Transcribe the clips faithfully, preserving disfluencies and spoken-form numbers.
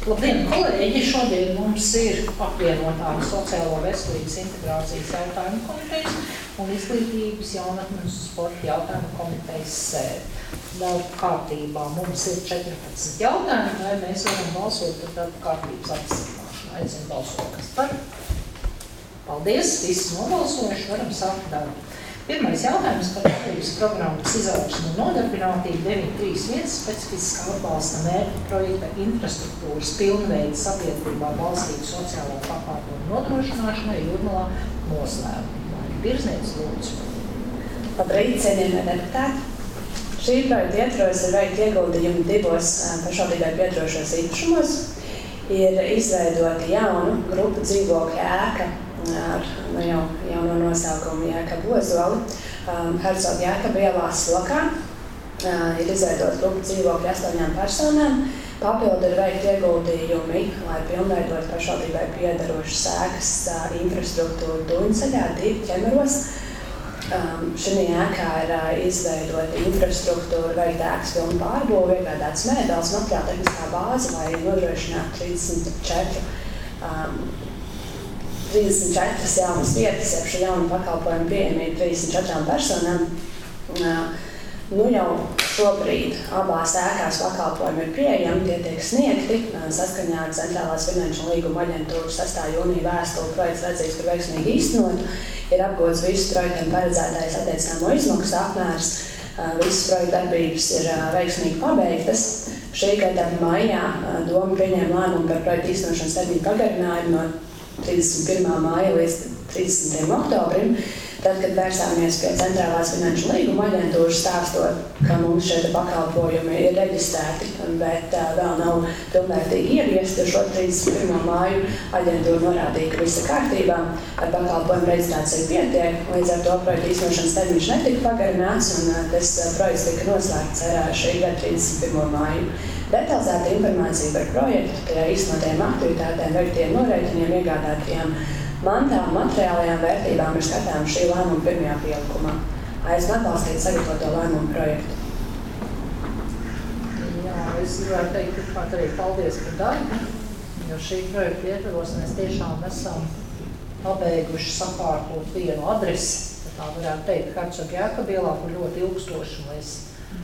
Labdien, kolēģi! Šodien mums ir apvienotā sociālo veselības integrācijas jautājumu komitejas un izglītības jaunatnes un sporta jautājumu komitejas sēde. Darba kārtībā mums ir četrpadsmit jautājumi, lai mēs varam balsot par darba kārtības apstiprināšanu. Aicinu balsot, kas par? Paldies! Visi nobalsojuši, varam sākt darbu. Pirmais jautājums par Latvijas programmas izaugsmu un nodarbinātību deviņi trīs viens specifiskā atbalsta mērķa projekta infrastruktūras pilnveida sabiedrībā balstītu sociālo pakalpojumu nodrošināšanai Jūrmalā noslēgumā. Birznieks lūdzu. Labrīt, cienījamie deputāti! Šī projekta ietvaros ir veikt ieguldījumi divos pašvaldībai piederošos īpašumos. Ir izveidota jauna grupa dzīvokļa ēka ar nu, jau, jauno nosaukumu Jēkabu Ozoli, um, Herzoga Jēkaba ielā Slokā. Uh, ir izveidota grupa dzīvokļa astoņām personām. Papildu ir veikt ieguldījumi, lai pilnveidot pašvaldībai piederošas ēkas uh, infrastruktūru Duņceļā, divi ķemeros. Um, šī ēkā ir uh, izveidota infrastruktūra, veikt ēkas pilnu pārbūvi, iegādāts mēbeles, materiāla tehniskā bāze, lai nodrošinātu trīsdesmit četri um, trīsdesmit četras jaunas vietas, jeb šo jaunu pakalpojumu pieejamību trīsdesmit četrām personām. Nu jau šobrīd abās ēkās pakalpojumi ir pieejami, tie tiek sniegti saskaņā ar Centrālās finanšu un līguma aģentūras sestā jūnija vēstuli projekts redzīgs par veiksmīgi īstenot. Ir apgūts visu projektam paredzētais attiecināmo izmaksu apmērs, visas projekta darbības ir veiksmīgi pabeigtas. Šī gada maijā doma pieņēma lēmumu par projektu īstenošanas termiņu pagarinājumu no trīsdesmit pirmā māja līdz trīsdesmitajam oktobrim, tad, kad vērsāmies pie Centrālās finanšu līguma aģentūras stāstot, ka mums šeit pakalpojumi ir reģistrēti, bet uh, vēl nav pilnvērtīgi ieviesti. Šo trīsdesmit pirmo māju aģentūra norādīja, ka viss ir kārtībā, ar pakalpojumu reģistrāciju pietiek, līdz ar to projekta īstenošanas termiņš netika pagarināts, un uh, tas uh, projekts tika noslēgts ar uh, šī gada trīsdesmit pirmo māju. Detalizēta informācija par projektu, tajā īstenotajām aktivitātēm, veiktiem norēķiniem, iegādātajām mantām, materiālajām vērtībām ir skatām šī lēmuma pirmajā pielikumā. Aicinu atbalstīt sagatavoto lēmumu projektu. Jā, es gribētu teikt, pirmkārt arī paldies par darbu, jo šī projekta ietvaros mēs tiešām esam pabeiguši sakārtot vienu adresi, tā varētu teikt, Herzoga Jēkaba ielā, kur ļoti ilgstoši mēs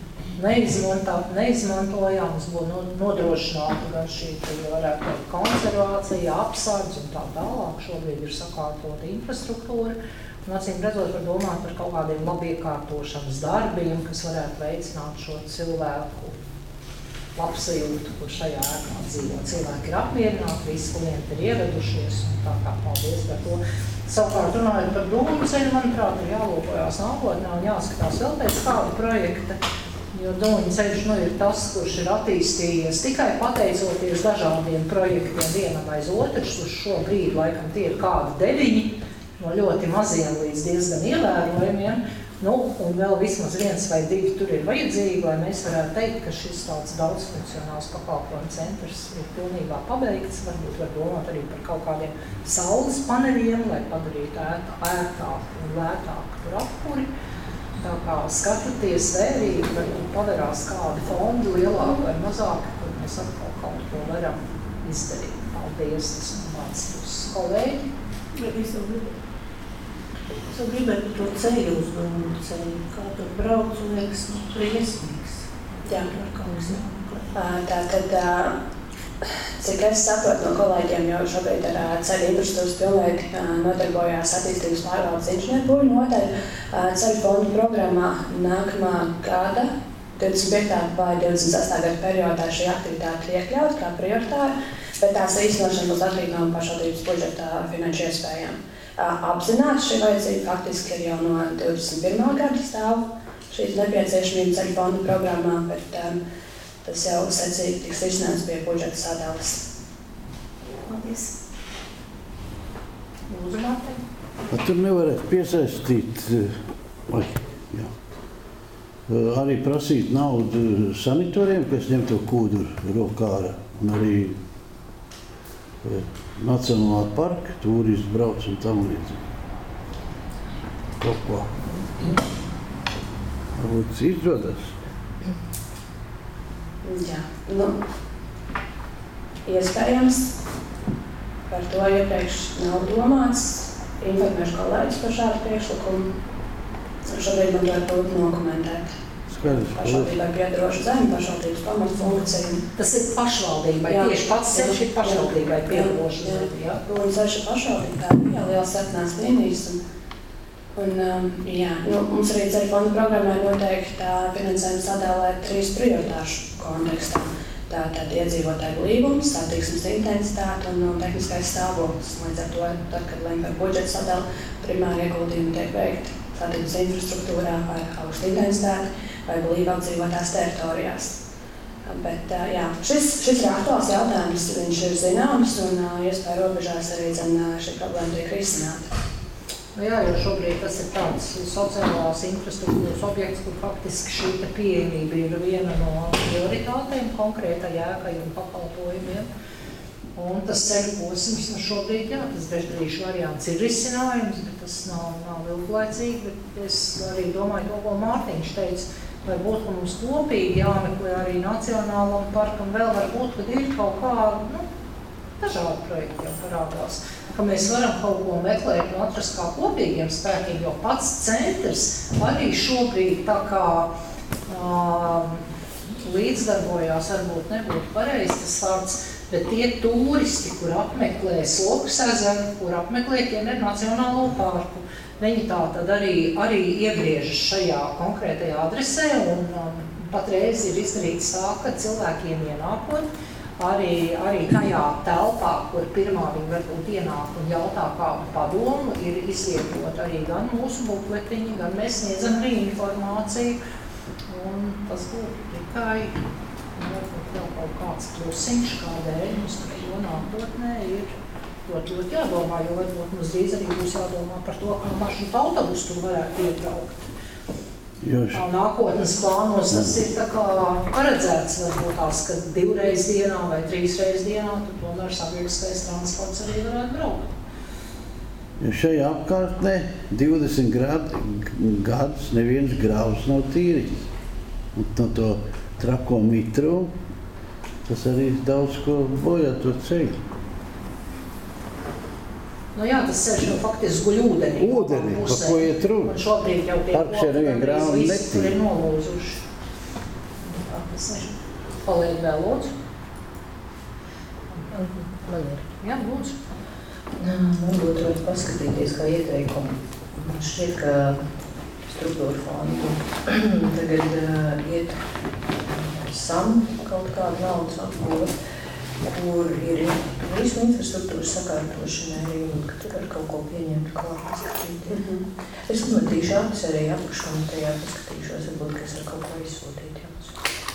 neizmantojām, mums būtu nodrošināta gan šī, varētu teikt, konservācija, apsardz un tā tālāk. Šobrīd ir sakārtota infrastruktūra. Un acīm redzot, var domāt par kaut kādiem labiekārtošanas darbiem, kas varētu veicināt šo cilvēku labsajūtu, kur šajā ēkā dzīvo. Cilvēki ir apmierināti, visi klienti ir ievedušies, un tā kā paldies par to. Savukārt runājot par Duņceļu, manuprāt, ir jālūkojās nākotnē un jāskatās vēl pēc kāda projekta. Jo Duņceļš nu, ir tas, kurš ir attīstījies tikai pateicoties dažādiem projektiem vienam aiz otrs. Uz šo brīdi laikam tie ir kādi deviņi, no ļoti maziem līdz diezgan ievērojumiem. Nu, un vēl vismaz viens vai divi tur ir vajadzīgi, lai mēs varētu teikt, ka šis tāds daudzfunkcionāls pakalpojumu centrs ir pilnībā pabeigts. Varbūt var domāt arī par kaut kādiem saules paneļiem, lai padarītu ērtāku un lētāku tur apkuri. Tā kā skatoties vērīgi, varbūt paverās kādi fondi lielāki vai mazāki, kur mēs atkal kaut ko varam izdarīt. Paldies, tas ir mans puses kolēģi. Es jau gribēju, es jau gribēju to ceļu uz Duņceļu, kā tur brauc un liekas briesmīgs. Jā, ar kaut kas jāmeklē. Tātad, cik es saprotu no kolēģiem, jau šobrīd ar ceļu infrastruktūras pilnveidi nodarbojās attīstības pārvaldes inženierbūļu nodaļa. Ceļu fondu programmā nākamā gada divdesmit piektā vai divdesmit sestā gada periodā šī aktivitāte ir iekļauta kā prioritāra, bet tās īstenošana būs atkarīga no pašvaldības budžeta finanšu iespējām. Apzināti šī vajadzība faktiski ir jau no divdesmit pirmā gada stāv šīs nepieciešamības ceļu fondu programmā, bet um, tas jau secīgi tiks risināts pie budžeta sadalas. Paldies. Lūdzu, Mārtiņ. Tur nevarētu piesaistīt, vai, jā, arī prasīt naudu sanitoriem, kas ņem to kūduru rokā un arī Nacionālā parka, turistu brauc un tam līdzīgi. Kaut ko. Varbūt izdodas. Jā, nu, iespējams par to iepriekš nav domāts. Informēšu kolēģis par šādu priekšlikumu. Šobrīd man to var būt nokomentēt. Pašvaldībai piedarošu zemi, pašvaldības pamatfunkciju. Tas ir pašvaldībai, jā, tieši pats ceļš ir pašvaldībai piedarošu zemi, jā? Un ceļš ir pašvaldībai, tā ir jā, liels sarkanās līnijas. Un, un, um, jā, nu, mums arī ceļu fonda programmā noteikti tā finansējuma sadalē trīs prioritāšu kontekstā. Tātad iedzīvotāju blīvums, satiksmes intensitāte un, un tehniskais stāvoklis. Līdz ar to, tad, kad lem par budžeta sadalu, primāri ieguldījumi tiek veikti satiksmes infrastruktūrā vai augsta intensitāte vai blīvi apdzīvotās teritorijās. Bet jā, šis, šis ir aktuāls jautājums, viņš ir zināms un iespēja robežās arī zin, šī problēma tiek risināta. Nu jā, jo šobrīd tas ir tāds sociālās infrastruktūras objekts, kur faktiski šī pieejamība ir viena no prioritātēm konkrētai ēkai un pakalpojumiem. Un tas ceļu posms nu šobrīd, jā, tas bezdarīšu variants ir risinājums, bet tas nav, nav ilglaicīgi. Bet es arī domāju to, ko Mārtiņš teica, vai būtu mums kopīgi jāmeklē arī Nacionālam parkam, vēl varbūt, kad ir kaut kādi, nu, dažādi projekti jau parādās, ka mēs varam kaut ko meklēt un atrast kā kopīgiem spēkiem, jo pats centrs arī šobrīd tā kā uh, līdzdarbojās, varbūt nebūtu pareizi tas vārds, bet tie turisti, kur apmeklē Slokas ezeru, kur apmeklē Ķemeru Nacionālo parku, viņi tā tad arī, arī iegriežas šajā konkrētajā adresē un um, patreiz ir izdarīts tā, ka cilvēkiem ienākot, arī, arī tajā telpā, kur pirmā viņi varbūt ienāk un jautā kādu padomu, ir izvietot arī gan mūsu bukletiņi, gan mēs sniedzam arī informāciju. Un tas būtu tikai varbūt vēl kaut kāds plusiņš, kādēļ mums to nākotnē ir ļoti, ļoti jādomā, jo varbūt mums drīz arī būs jādomā par to, ka maršrutu autobusu tur varētu iebraukt. Tā nākotnes plānos tas ir tā kā paredzēts, varbūt tās, ka divreiz dienā vai trīsreiz dienā, tad tomēr sabiedriskais transports arī varētu braukt. Jo šajā apkārtnē divdesmit gadus neviens grāvs nav tīrīts. Un no to trako mitru, tas arī daudz ko bojā to ceļu. Nu jā, tas ceļš jau faktiski guļ ūdenī. Ūdenī, pa ko iet runa? Un šobrīd jau tie koki visi tur ir nolūzuši. Tā, tas ir. Paliek vēl lūdzu. Jā, lūdzu. Man būtu vajag paskatīties kā ieteikumu. Man šķiet, ka struktūra fondu tagad uh, iet sam kaut kādu naudas apgūve, kur ir visu infrastruktūras sakārtošanai arī, un ka tu vari kaut ko pieņemt klāt paskatīt. Mm-hmm. Es uzmetīšu acis arī apakškomitejā, paskatīšos, varbūt, ka es ar kaut ko izsūtīt jums.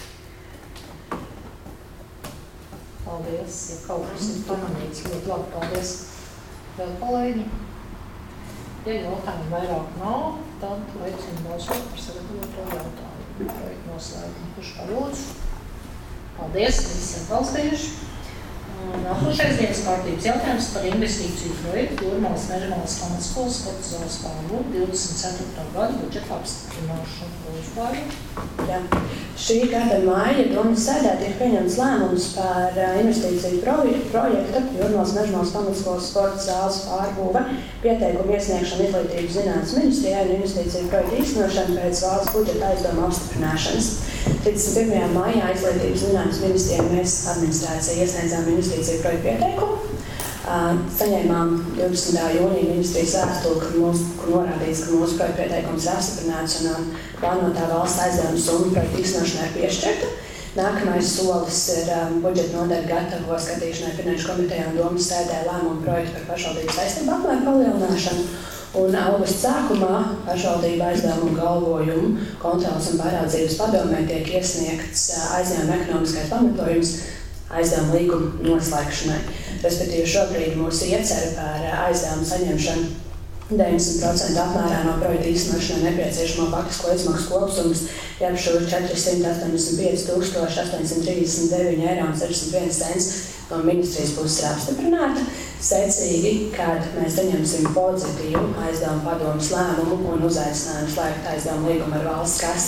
Paldies, ja kaut kas ir pamanīts, ļoti labi, paldies. Vēl kolēģi. Ja jautājumu vairāk nav, tad aicinu balsot par sagatavoto jautājumu. Projektu noslēgumu. Kurš par lūdzu? Paldies, visiem paldies. Nākošais dienas kārtības jautājums par investīciju projektu Jūrmalas Mežmalas pamatskolas sporta zonas pārbūvi divdesmit ceturtā gada budžeta apstiprināšanu. Lūdzu, pārējiem. Jā. Šī gada māja domas sēdē tiek pieņemts lēmums par investīciju projektu Jūrmalas Mežmalas pamatskolas sporta zāles pārbūve, pieteikumu iesniegšanu Izglītības zinātnes ministrijai un investīciju projektu īstenošanu pēc valsts budžeta aizdevuma apstiprināšanas. trīsdesmit pirmajā maijā Izglītības zinātnes ministrijai mēs administrācija iesniedzām investīciju projektu pieteikumu. Saņēmām divdesmitā jūnija ministrijas vēstuli, kur norādīts, ka mūsu projektu pieteikums ir apstiprināts un plānotā valsts aizdevuma summa projektu īstenošanai ir piešķirta. Nākamais solis ir budžeta nodaļa gatavo skatīšanai Finanšu komitejā un domas sēdē lēmumu projektu par pašvaldības saistību apmēru palielināšanu. Un augusta sākumā pašvaldība aizdevumu galvojumu kontrolas un pāraudzības padomē tiek iesniegts aizņēmuma ekonomiskais pamatojums aizdevumu līguma noslēgšanai. Respektīvi šobrīd mūsu iecer par aizdevumu saņemšanu deviņdesmit procentu apmērā no projekta īstenošanai nepieciešamo faktisko izmaksu kopsummas jeb šo četri simti astoņdesmit pieci tūkstoši astoņsimt trīsdesmit deviņi eiro un sešdesmit viens cents no ministrijas puses ir apstiprināta. Secīgi, kad mēs saņemsim pozitīvu aizdevumu padomes lēmumu un uzaicinājumu slēgt aizdevumu līgumu ar valsts kasi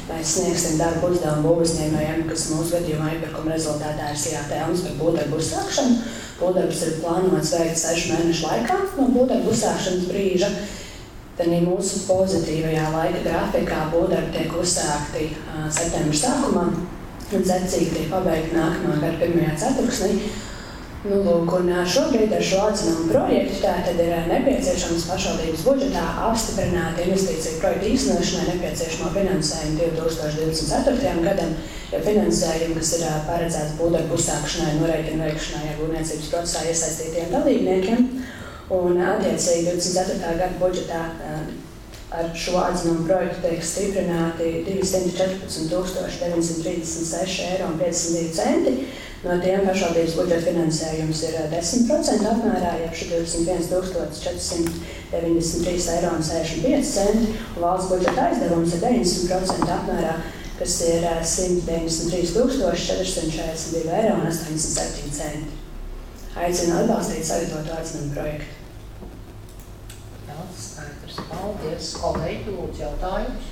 mēs sniegsim darbu uzdevumu būvuzņēmējiem, kas mūsu gadījumā iepirkuma rezultātā ir Sijā Telmas par būvdarbu uzsākšanu. Būvdarbs ir plānots veikt sešu mēnešu laikā no būvdarbu uzsākšanas brīža. Tad mūsu pozitīvajā laika grafikā būvdarbi tiek uzsākti uh, septembra sākumā un secīgi tiek pabeigti nākamā gada pirmajā ceturksnī. Nu, lūk, un šobrīd ar šo atzinumu projektu tātad ir nepieciešams pašvaldības budžetā apstiprināt investīciju projektu īstenošanai nepieciešamo finansējumu divi tūkstoši divdesmit ceturtajam gadam, jo finansējumu, kas ir paredzēts būvdarbu uzsākšanai, norēķinu veikšanai ar būvniecības procesā iesaistītiem dalībniekiem. Un attiecīgi divdesmit ceturtā gada budžetā ar šo atzinumu projektu tiek stiprināti divsimt četrpadsmit tūkstoši deviņsimt trīsdesmit seši eiro un piecdesmit divi centi. No tiem pašvaldības budžeta finansējums ir desmit procenti apmērā, jeb divdesmit viens tūkstoši četri simti deviņdesmit trīs eiro un sešdesmit pieci centi. Un valsts budžeta aizdevums ir deviņdesmit procenti apmērā, kas ir simt deviņdesmit trīs tūkstoši četri simti četrdesmit divi eiro un astoņdesmit septiņi centi. Aicinu atbalstīt sagatavotu atzinumu projektu. Jā, skaidrs. Paldies. Kolēģi, lūdzu jautājums.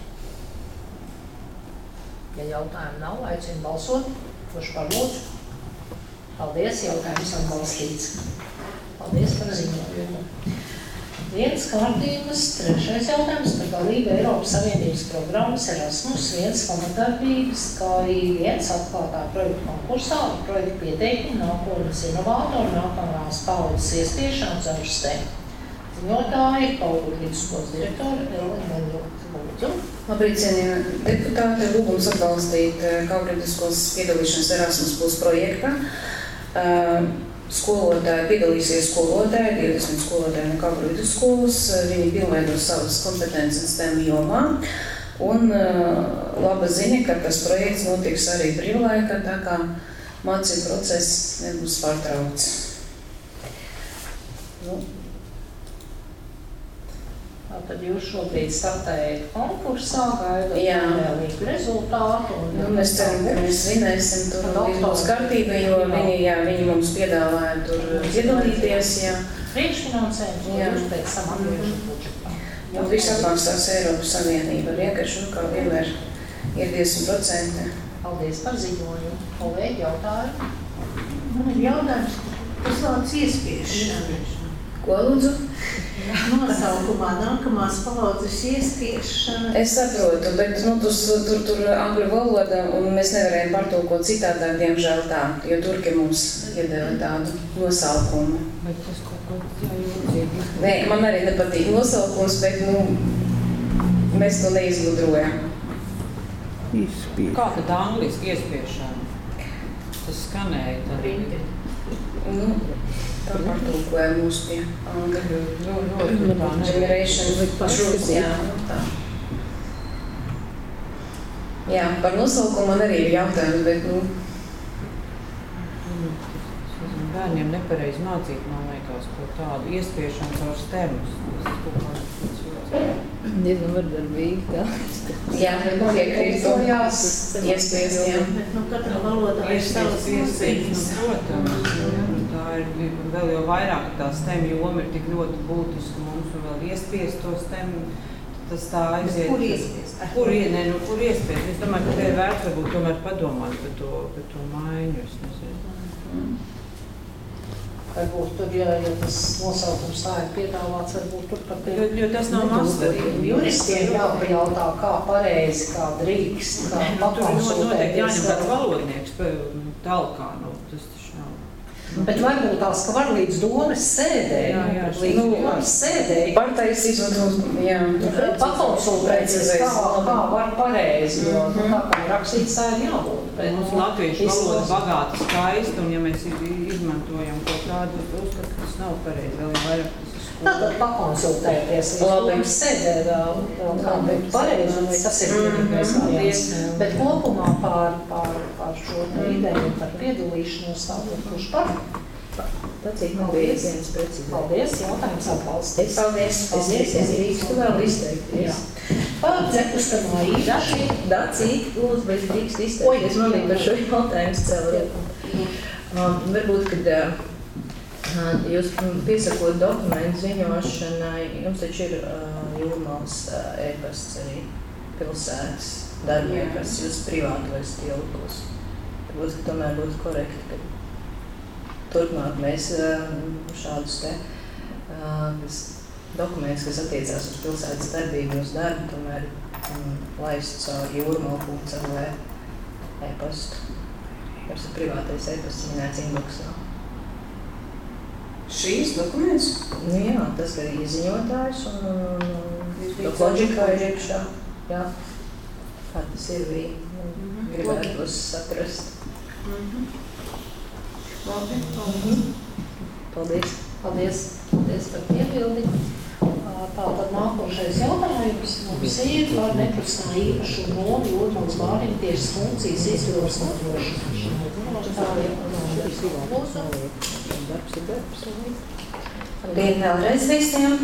Ja jautājumu nav, aicinu balsot. Kurš par lūdzu? Paldies, jautājums atbalstīts. Paldies par ziņojumu. Viens kārtības, trešais jautājums par dalību Eiropas Savienības programmas Erasmus viens pamatdarbības, kā arī viens atklātā projektu konkursā ar projektu pieteikumu nākotnes inovātoru nākamās paudzes iespiešanu caur STEM. Ziņotāji ir Paugļu vidusskolas direktora Elena Lūdzu. Labrīt, cienījamie deputāti, lūgums atbalstīt Paugļu vidusskolas piedalīšanas Erasmus plus projektā. Skolotāji piedalīsies skolotāji, divdesmit skolotāji no Paugļu vidusskolas. Viņi pilnveidos savas kompetences STEM jomā. Un laba ziņa, ka tas projekts notiks arī brīvlaikā, tā kā mācību process nebūs pārtraukts. Nu, Tad jūs šobrīd startējat konkursā, gaidot vēlīgu rezultātu. Un, nu, mēs ceram, ka mēs vinēsim tur viss būs kārtība, jo viņi, jā, viņi mums piedāvāja tur piedalīties. Priekšfinansējums, un jūs pēc tam atgriežat budžetā. Un viss atmaksās Eiropas Savienība. Vienkārši, nu, kā vienmēr ir divdesmit procenti. Paldies par ziņojumu. Kolēģi, jautājumu? Man ir jautājums, kas vārds iespiešana? Ko lūdzu? Nosaukumā nākamās paudzes iespiešana. Es saprotu, bet nu, tur, tur, tur angļu valoda, un mēs nevarējām pārtulkot citādāk, diemžēl tā, jo turki mums iedeva tādu nosaukumu. Bet tas kaut ko jājūdzīgi. Nē, man arī nepatīk nosaukums, bet nu, mēs to neizgudrojam. Izspiest. Kā tad angliski iespiešana? Tas skanēja tad. Nu, tā pārtulkoja mūs pie angļu. Nu, nu, tā Generation truth, jā, tā. Jā, par nosaukumu man arī ir jautājums, bet, nu... Bērniem nepareizi mācīt, man liekas, ko tādu iespiešanu caur stemus. Diezgan vardarbīgi tā. Jā, bet piekrīt to iespiest, jā. Bet nu katrā valodā ir savas iespiest, protams. Tā ir vēl jau vairāk, tā STEM joma ir tik ļoti būtiska mums un vēl iespiest to STEM, tas tā aiziet. Kur iespiest? Kur, ne, nu, kur iespiest? Es domāju, ka te ir vērts varbūt tomēr padomāt par to, par to maiņu, es nezinu. Mm. Varbūt tur, ja, ja tas nosaukums tā ir piedāvāts, varbūt tur pat ir... Jo, jo tas nav masvedīgi. Juristiem jāpajautā, kā pareizi, kā drīkst, kā pakonsultēties. Tur noteikti jāņem kāds valodnieks talkā, nu, tas taču nav. Bet varbūt tās, ka var līdz domas sēdē, Jā, jā, līdz nu, domas sēdē, Partais izvadot, jā. pakonsultēties, kā, kā var pareizi, jo nu, tā kā ir rakstīts, tā ir jābūt. Bet, Mums nu, latviešu valoda izlas- bagāta, skaista, un ja mēs izmantojam kaut kādu, uzskatu, ka tas nav pareizi, vēl jau vairāk tas ir skolu. Tātad pakonsultēties līdz Labi. domas sēdē vēl, vēl kā būtu pareizi, un vai tas ir vienīgais variants. Bet kopumā pār, pār, pār šo ideju par piedalīšanos tātad, kurš par? Tacīt, man bija viens precīzi. Paldies, jautājums atbalstīts. Paldies. Paldies, Es drīkstu vēl izteikties. Pār dzekustamā īpaši. Dacīt, lūdzu, bet drīkst izteikties. Man bija par šo jautājumu cēlēt. Um, varbūt, kad uh, jūs piesakot dokumentu ziņošanai, jums taču ir uh, jūrmāls uh, e-pasts arī pilsētas. darbiem, kas jūs privātos tilpos. Varbūt, ka tomēr būtu korekti, ka turpmāk mēs šādus te kas, dokumentus, kas attiecās uz pilsētas darbību, uz darbu, tomēr um, laistu caur jūrmala punkts el vē e-pastu. Jums ir privātais e-pasts minēts inboxā. Šīs dokuments? Nu jā, tas ir izziņotājs un, un loģikā ir iekšā. Jā, kā tas ir, bija gribētu tos atrast. Mhm. Labi, paldies. Paldies. Paldies, paldies par piebildi. Tātad nākošais jautājums mums ir par nekustamā īpašuma nomu jūrmalas bāriņtiesas funkcijas izpildes nodrošināšanu. Labdien vēlreiz visiem!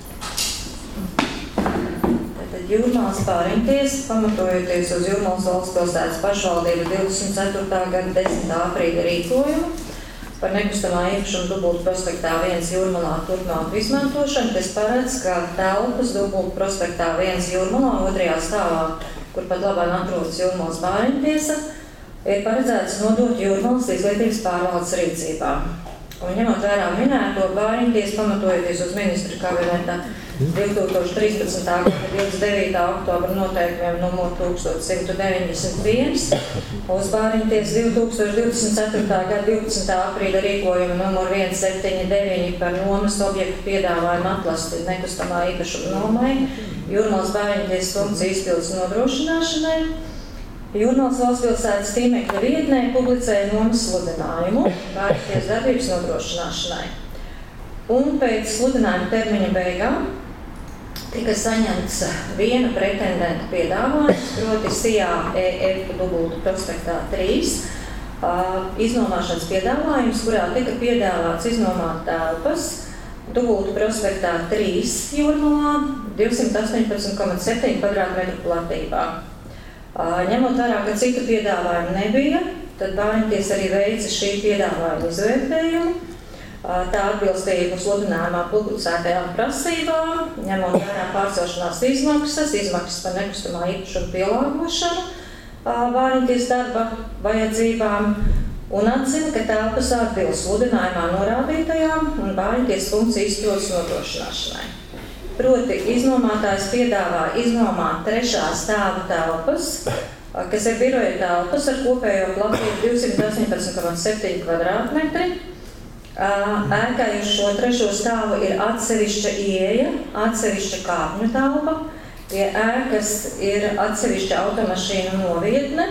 Tātad Jūrmalas bāriņtiesa, pamatojoties uz Jūrmalas valsts pilsētas pašvaldību divdesmit ceturtā gada desmitā aprīļa rīkojumu par nekustamā īpašuma dubultu prospektā viens Jūrmalā turpmāku izmantošanu, kas paredz, ka telpas dubultu prospektā viens Jūrmalā otrajā stāvā, kur pat labāk atrodas Jūrmalas bāriņtiesa, ir paredzēts nodot Jūrmalas izglītības pārvaldes rīcībā. Un ņemot vērā minēto, bāriņtiesa, pamatojoties uz ministra kabineta divtūkstoš trīspadsmitā gada divdesmit devītā oktobra noteikumiem numur tūkstoš simt deviņdesmit viens, uz bāriņtiesas divtūkstoš divdesmit ceturtā gada divpadsmitā aprīļa rīkojuma numur viens septiņi deviņi par nomas objektu piedāvājumu atlasti nekustamā īpašuma nomai, Jūrmalas bāriņtiesas funkciju izpildes nodrošināšanai, Jūrmalas valstspilsētas tīmekļa vietnē publicēja nomas sludinājumu bāriņtiesas darbības nodrošināšanai. Un pēc sludinājuma termiņa beigām tika saņemts viena pretendenta piedāvājums, proti S I A E F dubultu prospektā trīs, iznomāšanas piedāvājums, kurā tika piedāvāts iznomāt telpas dubultu prospektā trīs Jūrmalā divsimt astoņpadsmit komats septiņi kvadrātmetru platībā. Ņemot vērā, ka citu piedāvājumu nebija, tad bāriņtiesa arī veica šī piedāvājuma izvērtējumu. Tā atbilstību sludinājumā publicētajām prasībām, ņemot vērā pārcelšanās izmaksas, izmaksas par nekustamā īpašuma pielāgošanu bāriņtiesas darba vajadzībām un atzina, ka telpas atbilst sludinājumā norādītajām un bāriņtiesas funkciju izpildes nodrošināšanai. Proti, iznomātājs piedāvā iznomāt trešā stāva telpas, kas ir biroja telpas ar kopējo platību divsimt astoņpadsmit komats septiņi kvadrātmetri. Ēkai uz šo trešo stāvu ir atsevišķa ieeja, atsevišķa kāpņu telpa, pie ēkas ir atsevišķa automašīnu novietne.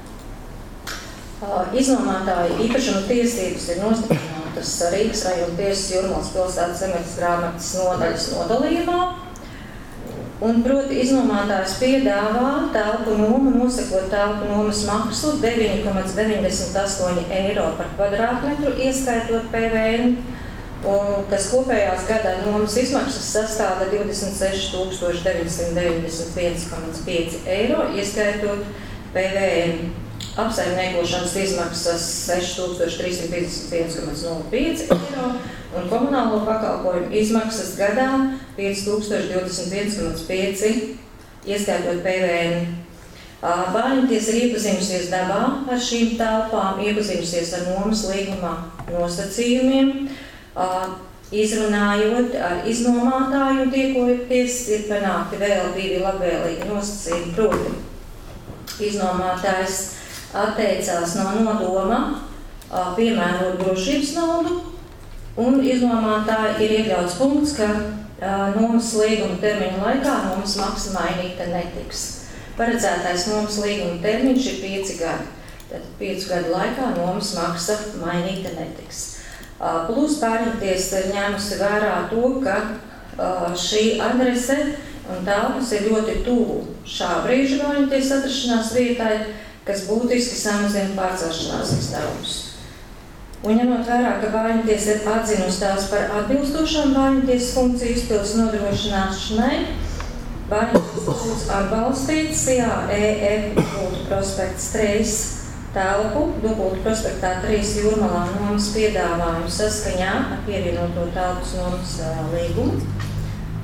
Iznomātāja īpašuma tiesības ir nostiprinātas Rīgas rajona tiesas Jūrmalas pilsētas zemes grāmatas nodaļas nodalījumā. Un, proti, iznomātājs piedāvā telpu nomu, nosakot telpu nomas maksu deviņi komats deviņdesmit astoņi eiro par kvadrātmetru, ieskaitot P V N, un kas kopējās gadā nomas izmaksas sastāda divdesmit seši tūkstoši deviņsimt deviņdesmit viens komats pieci eiro, ieskaitot P V N. Apsaimniekošanas izmaksas seši tūkstoši trīssimt piecdesmit viens komats nulle pieci eiro un komunālo pakalpojumu izmaksas gadā pieci tūkstoši divdesmit viens komats pieci, ieskaitot P V N. Bāriņtiesa ir iepazinusies dabā ar šīm telpām, iepazinusies ar nomas līgumā nosacījumiem, izrunājot ar iznomātāju un tiekojoties ir panākti vēl divi labvēlīgi nosacījumi, proti iznomātājs atteicās no nodoma piemērot drošības naudu, un iznomātāji ir iekļauts punkts, ka nomas līguma termiņa laikā nomas maksa mainīta netiks. Paredzētais nomas līguma termiņš ir pieci gadi. Tad piecu gadu laikā nomas maksa mainīta netiks. Plus bāriņtiesa ir ņēmusi vērā to, ka šī adrese un telpas ir ļoti tuvu šā brīža bāriņtiesas atrašanās vietai, kas būtiski samazina pārcelšanās izdevumus. Un ņemot vērā, ka bāriņtiesa ir atzinusi tās par atbilstošām bāriņtiesas funkciju izpildes nodrošināšanai, bāriņtiesa lūdz atbalstīt S I A E F dubultu prospekts trīs telpu, dubultu prospektā trīs Jūrmalā nomas piedāvājumu saskaņā ar pievienoto telpas nomas līgumu.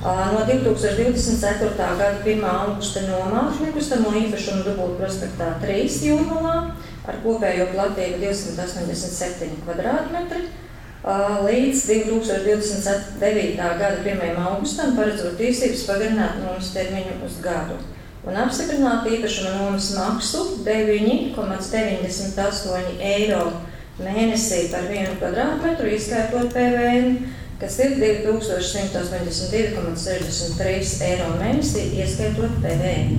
No divi tūkstoši divdesmit ceturtā gada pirmā augusta nomā nekustamo īpašumu dubult prospektā trīs Jūrmalā ar kopējo platību divsimt astoņdesmit septiņi kvadrātmetri. Līdz divi tūkstoši divdesmit devītā gada pirmajam augustam paredzot tiesības pagarināt nomas termiņu uz gadu un apstiprināt īpašuma nomas maksu deviņi komats deviņdesmit astoņi eiro mēnesī par vienu kvadrātmetru, izskaitot P V N, kas ir divi tūkstoši simt astoņdesmit divi komats sešdesmit trīs eiro mēnesī, ieskaitot P V N.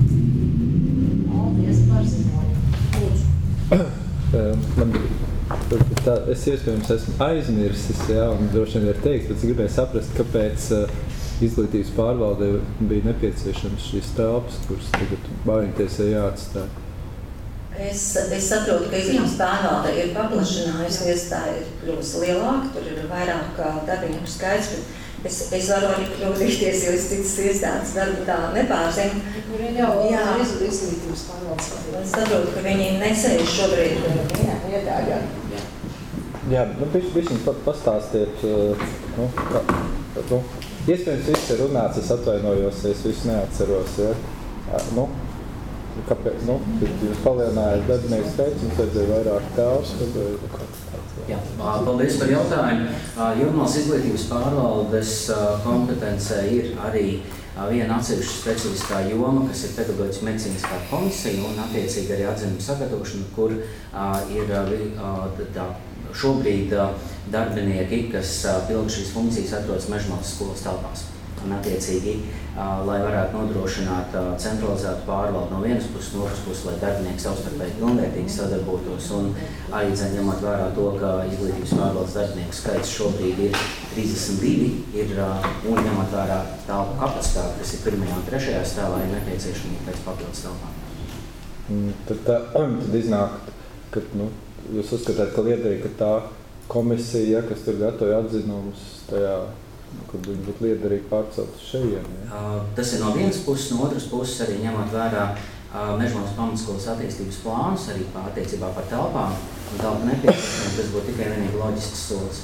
Paldies par ziņojumu. Lūdzu. Man tā, es iespējams esmu aizmirsis, jā, un droši vien ir teikt, bet es gribēju saprast, kāpēc uh, izglītības pārvaldē bija nepieciešams šīs telpas, kuras tagad Bāriņtiesai jāatstāj. Es, es saprotu, ka izglītības pārvalde ir paplašinājusies, tā ir kļuvusi lielāka, tur ir vairāk darbinieku skaits, bet es, es varu arī kļūdīties, jo es citas iestādes varbūt tā nepārzinu. Tur ir jau izglītības pārvaldes. Es saprotu, ka viņi nesēž šobrīd. Jā, iedāļā. Jā, nu, bišķiņ pastāstiet, nu, kā, nu, iespējams viss ir runāts, es atvainojos, es visu neatceros, ja, nu, kāpēc, nu, jūs palielinājāt darbinieku skaits, jums vajadzēja vairāk telpas, tad... Jā, paldies par jautājumu. Jūrmalas izglītības pārvaldes kompetencē ir arī viena atsevišķa specifiskā joma, kas ir pedagoģiskā medicīniskā komisija un attiecīgi arī atzinuma sagatavošana, kur ir tā, šobrīd darbinieki, kas pilda šīs funkcijas, atrodas Mežmalas skolas telpās. Un attiecīgi, lai varētu nodrošināt centralizētu pārvaldu no vienas puses, no otras puses, lai darbinieki savstarpēji pilnvērtīgi sadarbotos un arī ņemot vērā to, ka izglītības pārvaldes darbinieku skaits šobrīd ir trīsdesmit divi, ir un ņemot vērā telpu kapacitāti, kas ir pirmajā un trešajā stāvā, ir nepieciešamība pēc papildus telpām. Tad, tā, tad iznāk, ka nu, jūs uzskatāt, ka liederīgi, ka tā komisija, kas tur gatavoja atzinumus tajā, kad viņi būtu liederīgi pārcelt uz šejien. Ja? Tas ir no vienas puses, no otras puses arī ņemot vērā Mežmalas pamatskolas attīstības plānus, arī attiecībā par telpām un telpu nepieciešamību, tas būtu tikai vienīgi loģisks solis.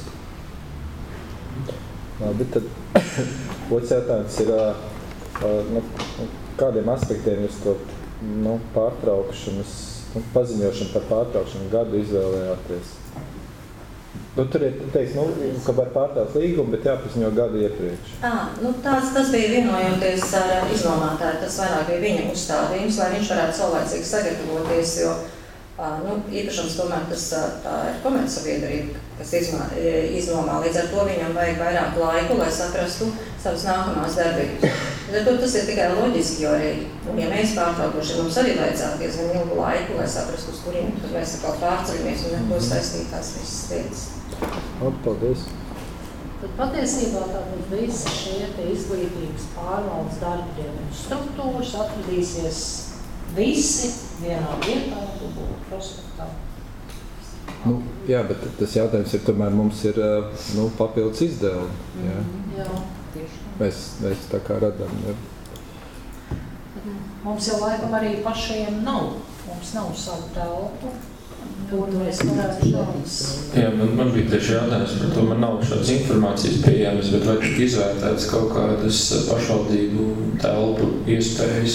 Labi, tad otrs jautājums ir, nu, kādiem aspektiem jūs to nu, pārtraukšanas, nu, paziņošanu par pārtraukšanu gadu izvēlējāties? Nu, tur ir teiks, nu, ka var pārtraukt līgumu, bet jāpaziņo gadu iepriekš. À, nu, tās, tas bija vienojoties ar iznomātāju, tas vairāk bija viņa uzstādījums, lai viņš varētu saulēcīgi sagatavoties, jo nu, īpašums tomēr tas tā ir komercsabiedrība, kas izmā, iznomā. Līdz ar to viņam vajag vairāk laiku, lai saprastu savas nākamās darbības. Līdz ar to tas ir tikai loģiski, jo arī, nu, ja mēs pārtraukoši, mums arī vajadzētu diezgan ilgu laiku, lai saprastu, uz kuriem tad mēs atkal pārceļamies un ar to saistītās visas lietas. Labi, paldies. Tad patiesībā tātad visi šie te izglītības pārvaldes darbinieku struktūras atradīsies visi vienā vietā, dubult prospektā. Nu, jā, bet tas jautājums ir, tomēr mums ir nu, papildus izdevumi. Jā, jā tieši. Mēs, mēs tā kā radām. Jā. Mums jau laikam arī pašiem nav. Mums nav savu telpu. Jā, man, man bija tieši jautājums par to, man nav šādas informācijas pieejamas, bet vai tik izvērtētas kaut kādas pašvaldību telpu iespējas?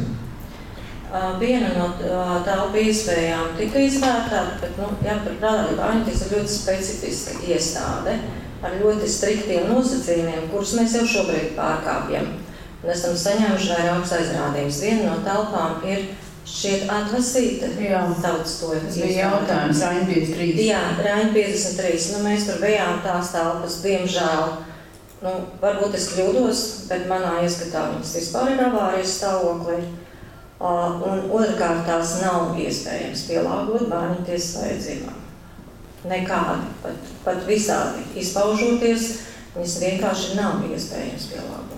Viena no telpu iespējām tika izvērtēta, bet, nu, jāpaturprātā, ka Bāriņtiesa ir ļoti specifiska iestāde ar ļoti striktiem nosacījumiem, kurus mēs jau šobrīd pārkāpjam. Un esam saņēmuši vairākus aizrādījumus. Viena no telpām ir šķiet atvasīta. Jā, tautas to tas bija jautājums, Raiņa piecdesmit trīs. Jā, Raiņa piecdesmit trīs. Nu, mēs tur bijām tās telpas, diemžēl. Nu, varbūt es kļūdos, bet manā ieskatā viņas vispār ir avārijas stāvoklī. Uh, un otrkārt tās nav iespējams pielāgot Bāriņtiesas vajadzībām. Nekādi, pat, pat visādi izpaužoties, viņas vienkārši nav iespējams pielāgot.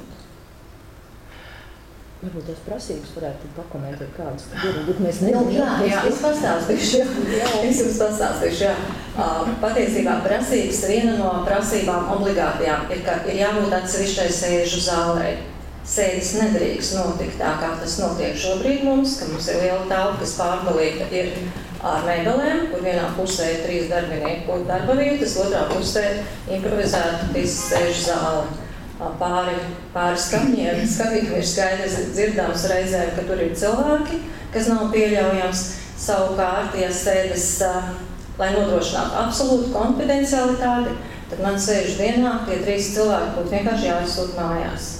Varbūt tās prasības varētu pakomentēt kādas tad ir, bet mēs nezinām. Nu, jā, jā, es pastāstīšu, jā. Es jums pastāstīšu, jā. Uh, patiesībā prasības, viena no prasībām obligātajām ir, ka ir jābūt atsevišķai sēžu zālē. Sēdes nedrīkst notikt tā, kā tas notiek šobrīd mums, ka mums ir liela telpa, kas pārdalīta ir ar mēbelēm, kur vienā pusē ir trīs darbinieku darba vietas, otrā pusē improvizēta sēžu zāle. pāri, pāri skapņiem. Skapņiem ir skaidrs dzirdams reizēm, ka tur ir cilvēki, kas nav pieļaujams. Savukārt, ja sēdes, lai nodrošinātu absolūtu konfidencialitāti, tad man sēžu dienā tie trīs cilvēki būtu vienkārši jāizsūt mājās.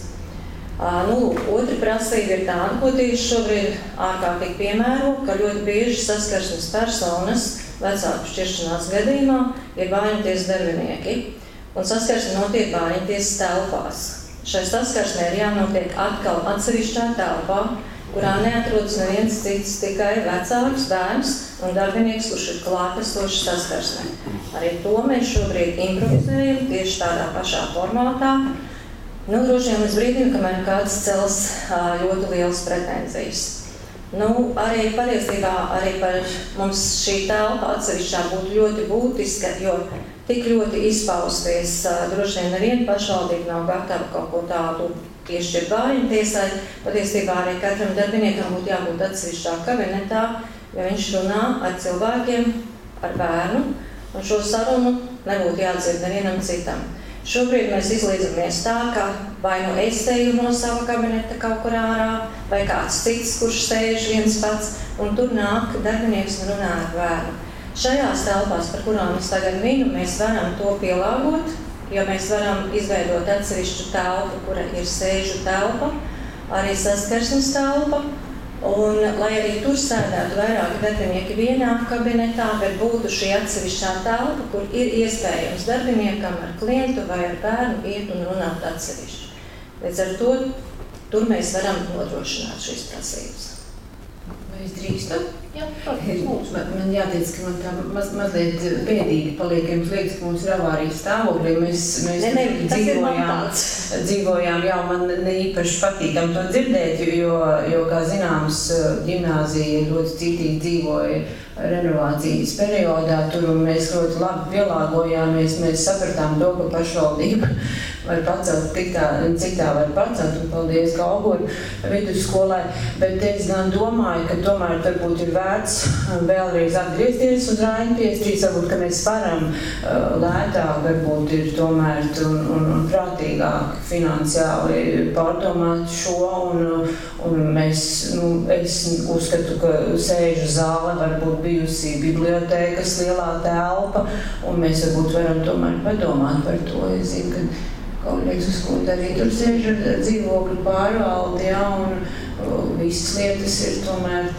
Nu, otra prasība ir tāda, ko tieši šobrīd ārkārtīgi piemēro, ka ļoti bieži saskarsmes personas vecāku šķiršanās gadījumā ir bāriņtiesas darbinieki, un saskarsme notiek bāriņtiesas telpās. Šai saskarsmē ir jānotiek atkal atsevišķā telpā, kurā neatrodas neviens cits, tikai vecāks, bērns un darbinieks, kurš ir klātesošs saskarsmē. Arī to mēs šobrīd improvizējam tieši tādā pašā formātā. Nu, droši vien līdz brīdim, kamēr kāds cels ļoti lielas pretenzijas. Nu, arī patiesībā arī par mums šī telpa atsevišķā būtu ļoti būtiska, jo tik ļoti izpausties droši vien neviena pašvaldība nav gatava kaut ko tādu piešķirt bāriņtiesai. Patiesībā arī katram darbiniekam būtu jābūt atsevišķā kabinetā, jo viņš runā ar cilvēkiem, ar bērnu, un šo sarunu nebūtu jādzird nevienam citam. Šobrīd mēs izlīdzamies tā, ka vai nu es eju no sava kabineta kaut kur ārā, vai kāds cits, kurš sēž viens pats, un tur nāk darbinieks un runā ar bērnu. Šajās telpās, par kurām es tagad minu, mēs varam to pielāgot, jo mēs varam izveidot atsevišķu telpu, kura ir sēžu telpa, arī saskarsmes telpa, un lai arī tur sēdētu vairāki darbinieki vienā kabinetā, bet būtu šī atsevišķā telpa, kur ir iespējams darbiniekam ar klientu vai ar bērnu iet un runāt atsevišķi. Līdz ar to tur mēs varam nodrošināt šīs prasības. Vai es drīkstu? Jā, protams. Man, man jāteic, ka man tā maz, mazliet bēdīgi paliek, ja mums liekas, ka mums ir avārijas stāvokļi. Mēs, mēs ne, ne, dzīvojām, dzīvojām, jau man ne īpaši patīkam to dzirdēt, jo, jo kā zināms, ģimnāzija ļoti citīgi dzīvoja renovācijas periodā, tur mēs ļoti labi pielāgojāmies, mēs sapratām to, ka pašvaldība var pacelt, tik tā, cik tā var pacelt, un paldies Galgoru vidusskolai, bet es gan domāju, ka tomēr varbūt ir vērts vēlreiz atgriezties uz Raņķies, varbūt, ka mēs varam lētāk, varbūt ir tomēr un, un, un prātīgāk finansiāli pārdomāt šo, un, un mēs, nu, es uzskatu, ka sēžu zāle varbūt bijusi bibliotēkas lielā telpa, un mēs varbūt varam tomēr padomāt par to. Es zinu, ka kolēģis uz kundi arī tur sēž ar dzīvokļu pārvaldi, ja, un visas lietas ir tomēr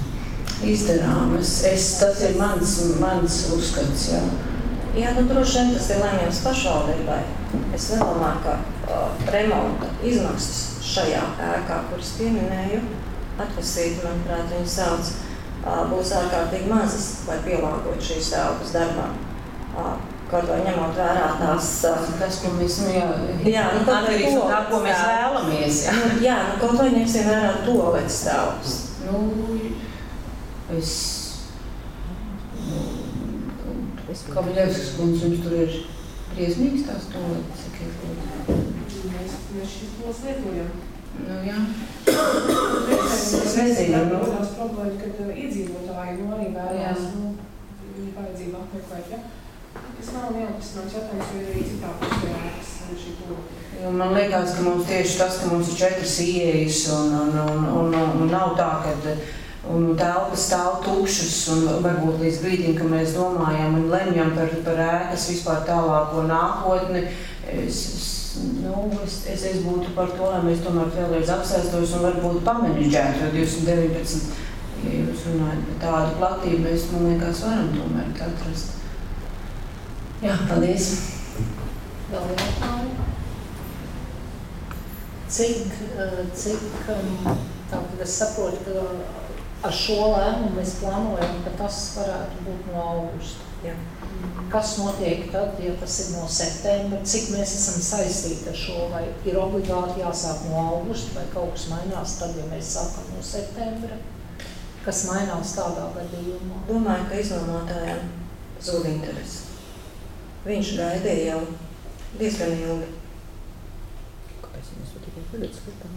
izdarāmas. Es, tas ir mans, mans uzskats, jā. Jā, nu droši vien tas ir lēmjams pašvaldībai. Es nedomāju, ka uh, remonta izmaksas šajā ēkā, kuras pieminēju, atvasīt, manuprāt, viņu sauc, būs ārkārtīgi mazas, lai pielāgot šīs telpas darbām. Kaut vai ņemot vērā tās... Tas, ko mēs, nu jā, jā nu, atkarīgs no tā, ko mēs vēlamies. Jā, nu, jā nu, kaut vai ņemsim vērā toaletes telpas. Nu, es... Kabaļevskas kundze, jums tur ir briesmīgs tās toaletes, Mēs, mēs šīs tos lietojam. Nu, jā. Es nezinu, nu. Tās problēma, kad iedzīvotāji nu arī vērās, nu, viņi vajadzību apmeklēt, ja? Tas nav neatrisināts jautājums, jo ir arī citā pusējākas šī tūra. Man liekas, ka mums tieši tas, ka mums ir četras ieejas un, un, un, un, un nav tā, ka un telpas stāv tukšas un varbūt līdz brīdim, ka mēs domājam un lemjam par, par ēkas vispār tālāko nākotni. Es, es, nu, es, es, es būtu par to, lai mēs tomēr vēlreiz apsēstos un varbūt pamanīģētu, jo divsimt deviņpadsmit, ja jūs runājat par tādu platību, mēs, man liekas, varam tomēr atrast. Jā, paldies. Vēl vienkārši. Cik, cik, tātad es saprotu, ka ar šo lēmumu mēs plānojam, ka tas varētu būt no augusta. Ja. Kas notiek tad, ja tas ir no septembra? Cik mēs esam saistīti ar šo? Vai ir obligāti jāsāk no augusta, vai kaut kas mainās tad, ja mēs sākam no septembra? Kas mainās tādā gadījumā? Domāju, ka iznomotājiem zūd interesi. Viņš gaidīja jau diezgan ilgi. Kāpēc mēs to tikai tagad skatām?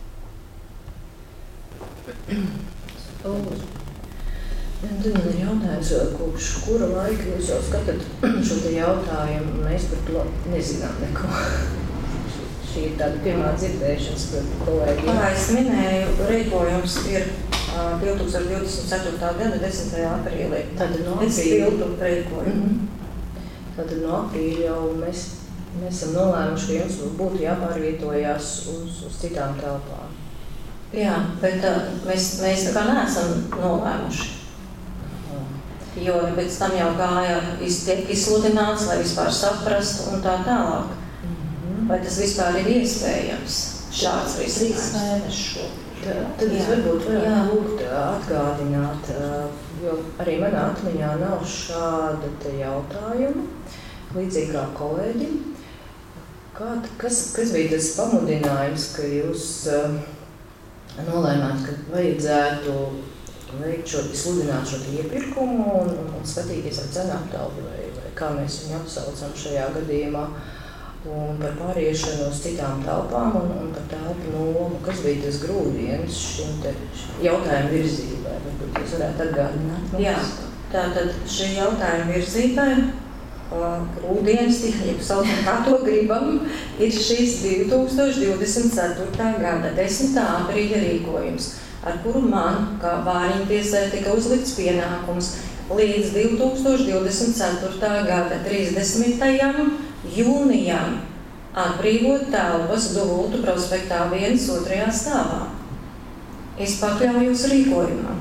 Tad man ir jautājums, kopš kura laika jūs jau skatāt šo te jautājumu, un mēs par to nezinām neko. šī ir tāda pirmā dzirdēšanas par kolēģiem. Kā es minēju, rīkojums ir uh, divtūkstoš divdesmit ceturtā gada desmitajā aprīlī. Tātad no Es aprīļa. pildu rīkojumu. Mhm. Tātad no aprīļa jau mēs, mēs esam nolēmuši, ka jums būtu jāpārvietojās uz, uz citām telpām. Jā, bet uh, mēs, mēs tā kā neesam nolēmuši. Jo pēc tam jau gāja iz, tiek izsludināts, lai vispār saprastu un tā tālāk. Mm-hmm. Vai tas vispār ir iespējams? Šāds Trīs risinājums. mēnešus šo. Tā, tad es Jā. varbūt Jā. varētu lūgt atgādināt, jo arī manā atmiņā nav šāda te jautājuma, līdzīgi kā kolēģim. Kā, kas, kas bija tas pamudinājums, ka jūs uh, nolēmāt, ka vajadzētu veikt šo, sludināt šo iepirkumu un, un, un skatīties ar cenu aptauju, vai, vai kā mēs viņu apsaucam šajā gadījumā, un par pāriešanu uz citām telpām un, un par telpu nomu. Kas bija tas grūdienis šim te jautājumu virzībai? Varbūt jūs varētu atgādināt mums? Jā, tātad šī jautājuma virzībai grūdienis, ja saucam, kā to gribam, ir šīs divtūkstoš divdesmit ceturtā gada desmitā aprīļa rīkojums, ar kuru man, kā Bāriņtiesai, tika uzlikts pienākums līdz divtūkstoš divdesmit ceturtā gada trīsdesmitajam jūnijam atbrīvot telpas Dubultu prospektā vienas otrajā stāvā. Es pakļaujos rīkojumam.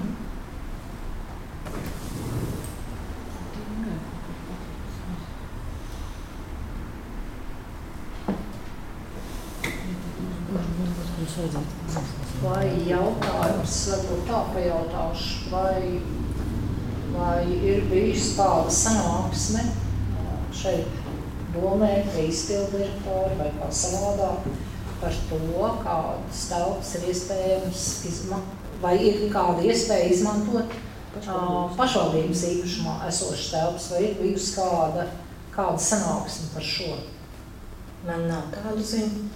Vai jautājums, varbūt tā pajautāšu, vai, vai ir bijis kāda sanāksme šeit domē, pie izpildirektori vai kā savādāk par to, kādas telpas ir iespējams izmantot, vai ir kāda iespēja izmantot uh, pašvaldības īpašumā esošas telpas, vai ir bijusi kāda, kāda sanāksme par šo? Man nav tādu ziņu.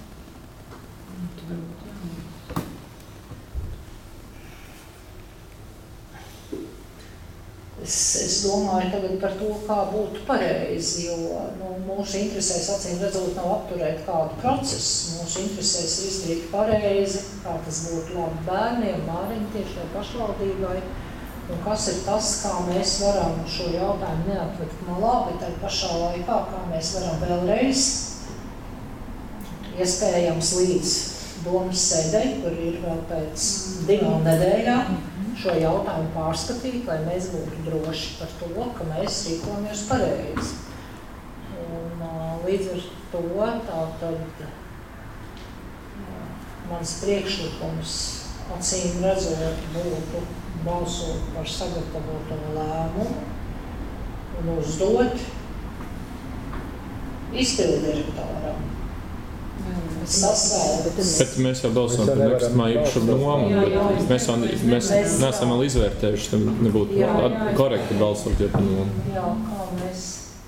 Es, es domāju tagad par to, kā būtu pareizi, jo nu, mūsu interesēs, acīm redzot, nav apturēt kādu procesu. Mūsu interesēs ir izdarīt pareizi, kā tas būtu labi bērniem, Bāriņtiešai, pašvaldībai. Un kas ir tas, kā mēs varam šo jautājumu neatlikt malā, bet tai pašā laikā, kā mēs varam vēlreiz, iespējams līdz domas sēdei, kur ir vēl pēc divām nedēļām, šo jautājumu pārskatīt, lai mēs būtu droši par to, ka mēs rīkojamies pareizi. Un līdz ar to tātad mans priekšlikums, acīm redzot, būtu balsot par sagatavoto lēmumu un uzdot izpildirektoram. Bet mēs jau balsojam par nekustamā īpašuma nomu. Mēs, vēl, mēs neesam vēl izvērtējuši, tam nebūtu jā, jā, jā. korekti balsot jau par nomu. Jā, kā mēs...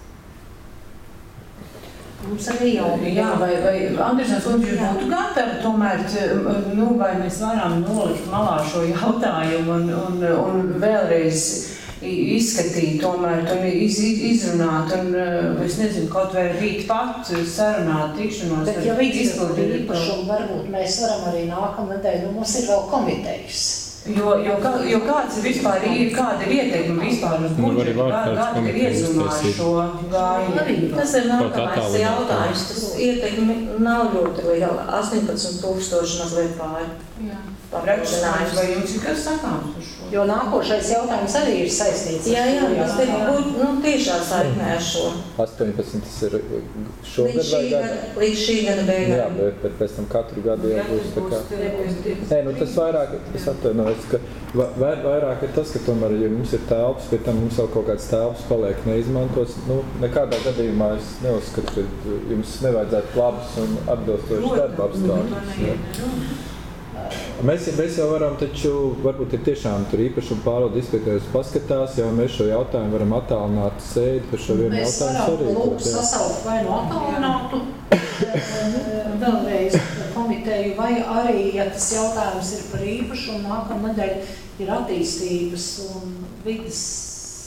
Mums arī jau... Jā, vai, vai Andersons kundze, jūs būtu gatavi tomēr, nu, vai mēs varam nolikt malā šo jautājumu un, un, un vēlreiz izskatīt tomēr un iz, izrunāt un, es nezinu, kaut vai rīt pat sarunāt tikšanos. Bet ja izpildīt īpašumu, varbūt mēs varam arī nākamnedēļ, nu mums ir vēl komitejas. Jo, jo, kā, jo kāds ir vispār, kāda ir ieteikuma vispār uz budžetu, kāda ir iezumāt šo gājumu? Tas ir nākamais jautājums, tas ietekmi nav ļoti liela, astoņpadsmit tūkstoši mazliet pāri. Jā. Rakšanājums, vai jums ir kas sakāms par šo? Jo nākošais jautājums arī ir saistīts jā, jā, ar šo jautājumu. Jā, jā, nu, tiešā saiknē ar šo. astoņpadsmit tas ir šogad līdz šī vai gada? Līdz šī gada beigām. Jā, bet, bet pēc tam katru gadu jau būs tā kā... Nē, nu tas vairāk, es atvainojos, ka vai, vairāk ir tas, ka tomēr, ja mums ir telpas, pēc tam mums vēl kaut kāds telpas paliek neizmantots, nu, nekādā gadījumā es neuzskatu, ka jums nevajadzētu labus un atbilstošus darba apstākļus. Mēs, mēs jau varam, taču varbūt ir tiešām tur īpašuma pārvalde inspektors paskatās, ja mēs šo jautājumu varam attālināt sēdi par šo vienu jautājumu sarīkot. Mēs varam lūgt sasaukt vai no attālinātu vēlreiz komiteju, vai arī, ja tas jautājums ir par īpašumu, nākamnedēļ ir attīstības un vidas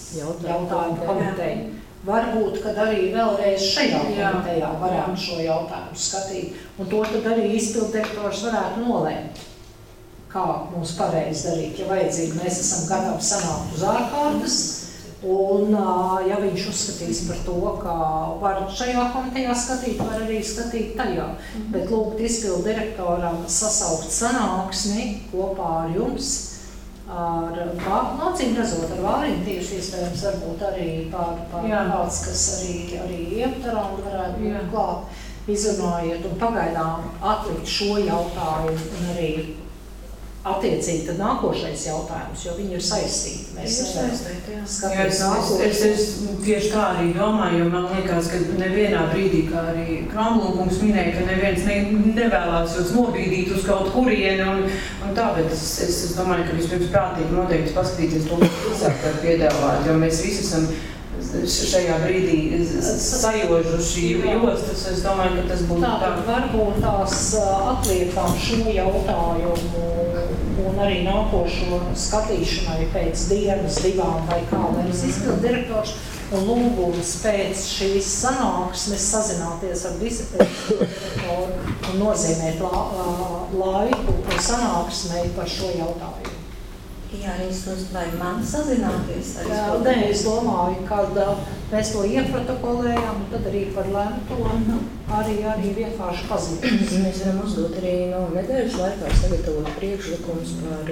jautājumu komiteju. Varbūt, kad arī vēlreiz šajā komitejā varētu šo jautājumu skatīt, un to tad arī izpilddirektors varētu nolēmt, kā mums pareizi darīt. Ja vajadzīgi, mēs esam gatavi sanākt uz ārkārtas, un ja viņš uzskatīs par to, ka var šajā komitejā skatīt, var arī skatīt tajā. Bet lūgt izpilddirektoram sasaukt sanāksmi kopā ar jums, ar mācību rezot, ar Vāriņu tieši iespējams varbūt arī pār, pār kāds, kas arī, arī ieptarām varētu būt klāt, izrunājiet un pagaidām atlikt šo jautājumu un arī attiecīgi tad nākošais jautājums, jo viņi ir saistīti. Mēs ir saistīti, jā. Skaties nākošais. Es, es, es tieši tā arī domāju, jo man liekas, ka nevienā brīdī, kā arī Kramlūkungs minēja, ka neviens ne, nevēlās jūs nobīdīt uz kaut kurieni un, un tā, bet es, es, es domāju, ka vispirms prātīgi noteikti paskatīties to, ko cilvēki var piedāvāt, jo mēs visi esam šajā brīdī sajožuši jostas, es domāju, ka tas būtu tā. Tā, varbūt tās atliekam šo jautājumu un arī nākošo skatīšanai pēc dienas, divām vai kā, nevis izpilddirektors un lūgums pēc šīs sanāksmes sazināties ar disciplīnu un nozīmēt la, laiku sanāksmei par šo jautājumu. Jā, arī es uzdomāju, man sazināties. Jā, nē, es domāju, kad mēs to ieprotokolējām, tad arī par lemto arī, arī vienkārši paziņot. Mēs varam uzdot arī no nedēļas laikā sagatavot priekšlikums par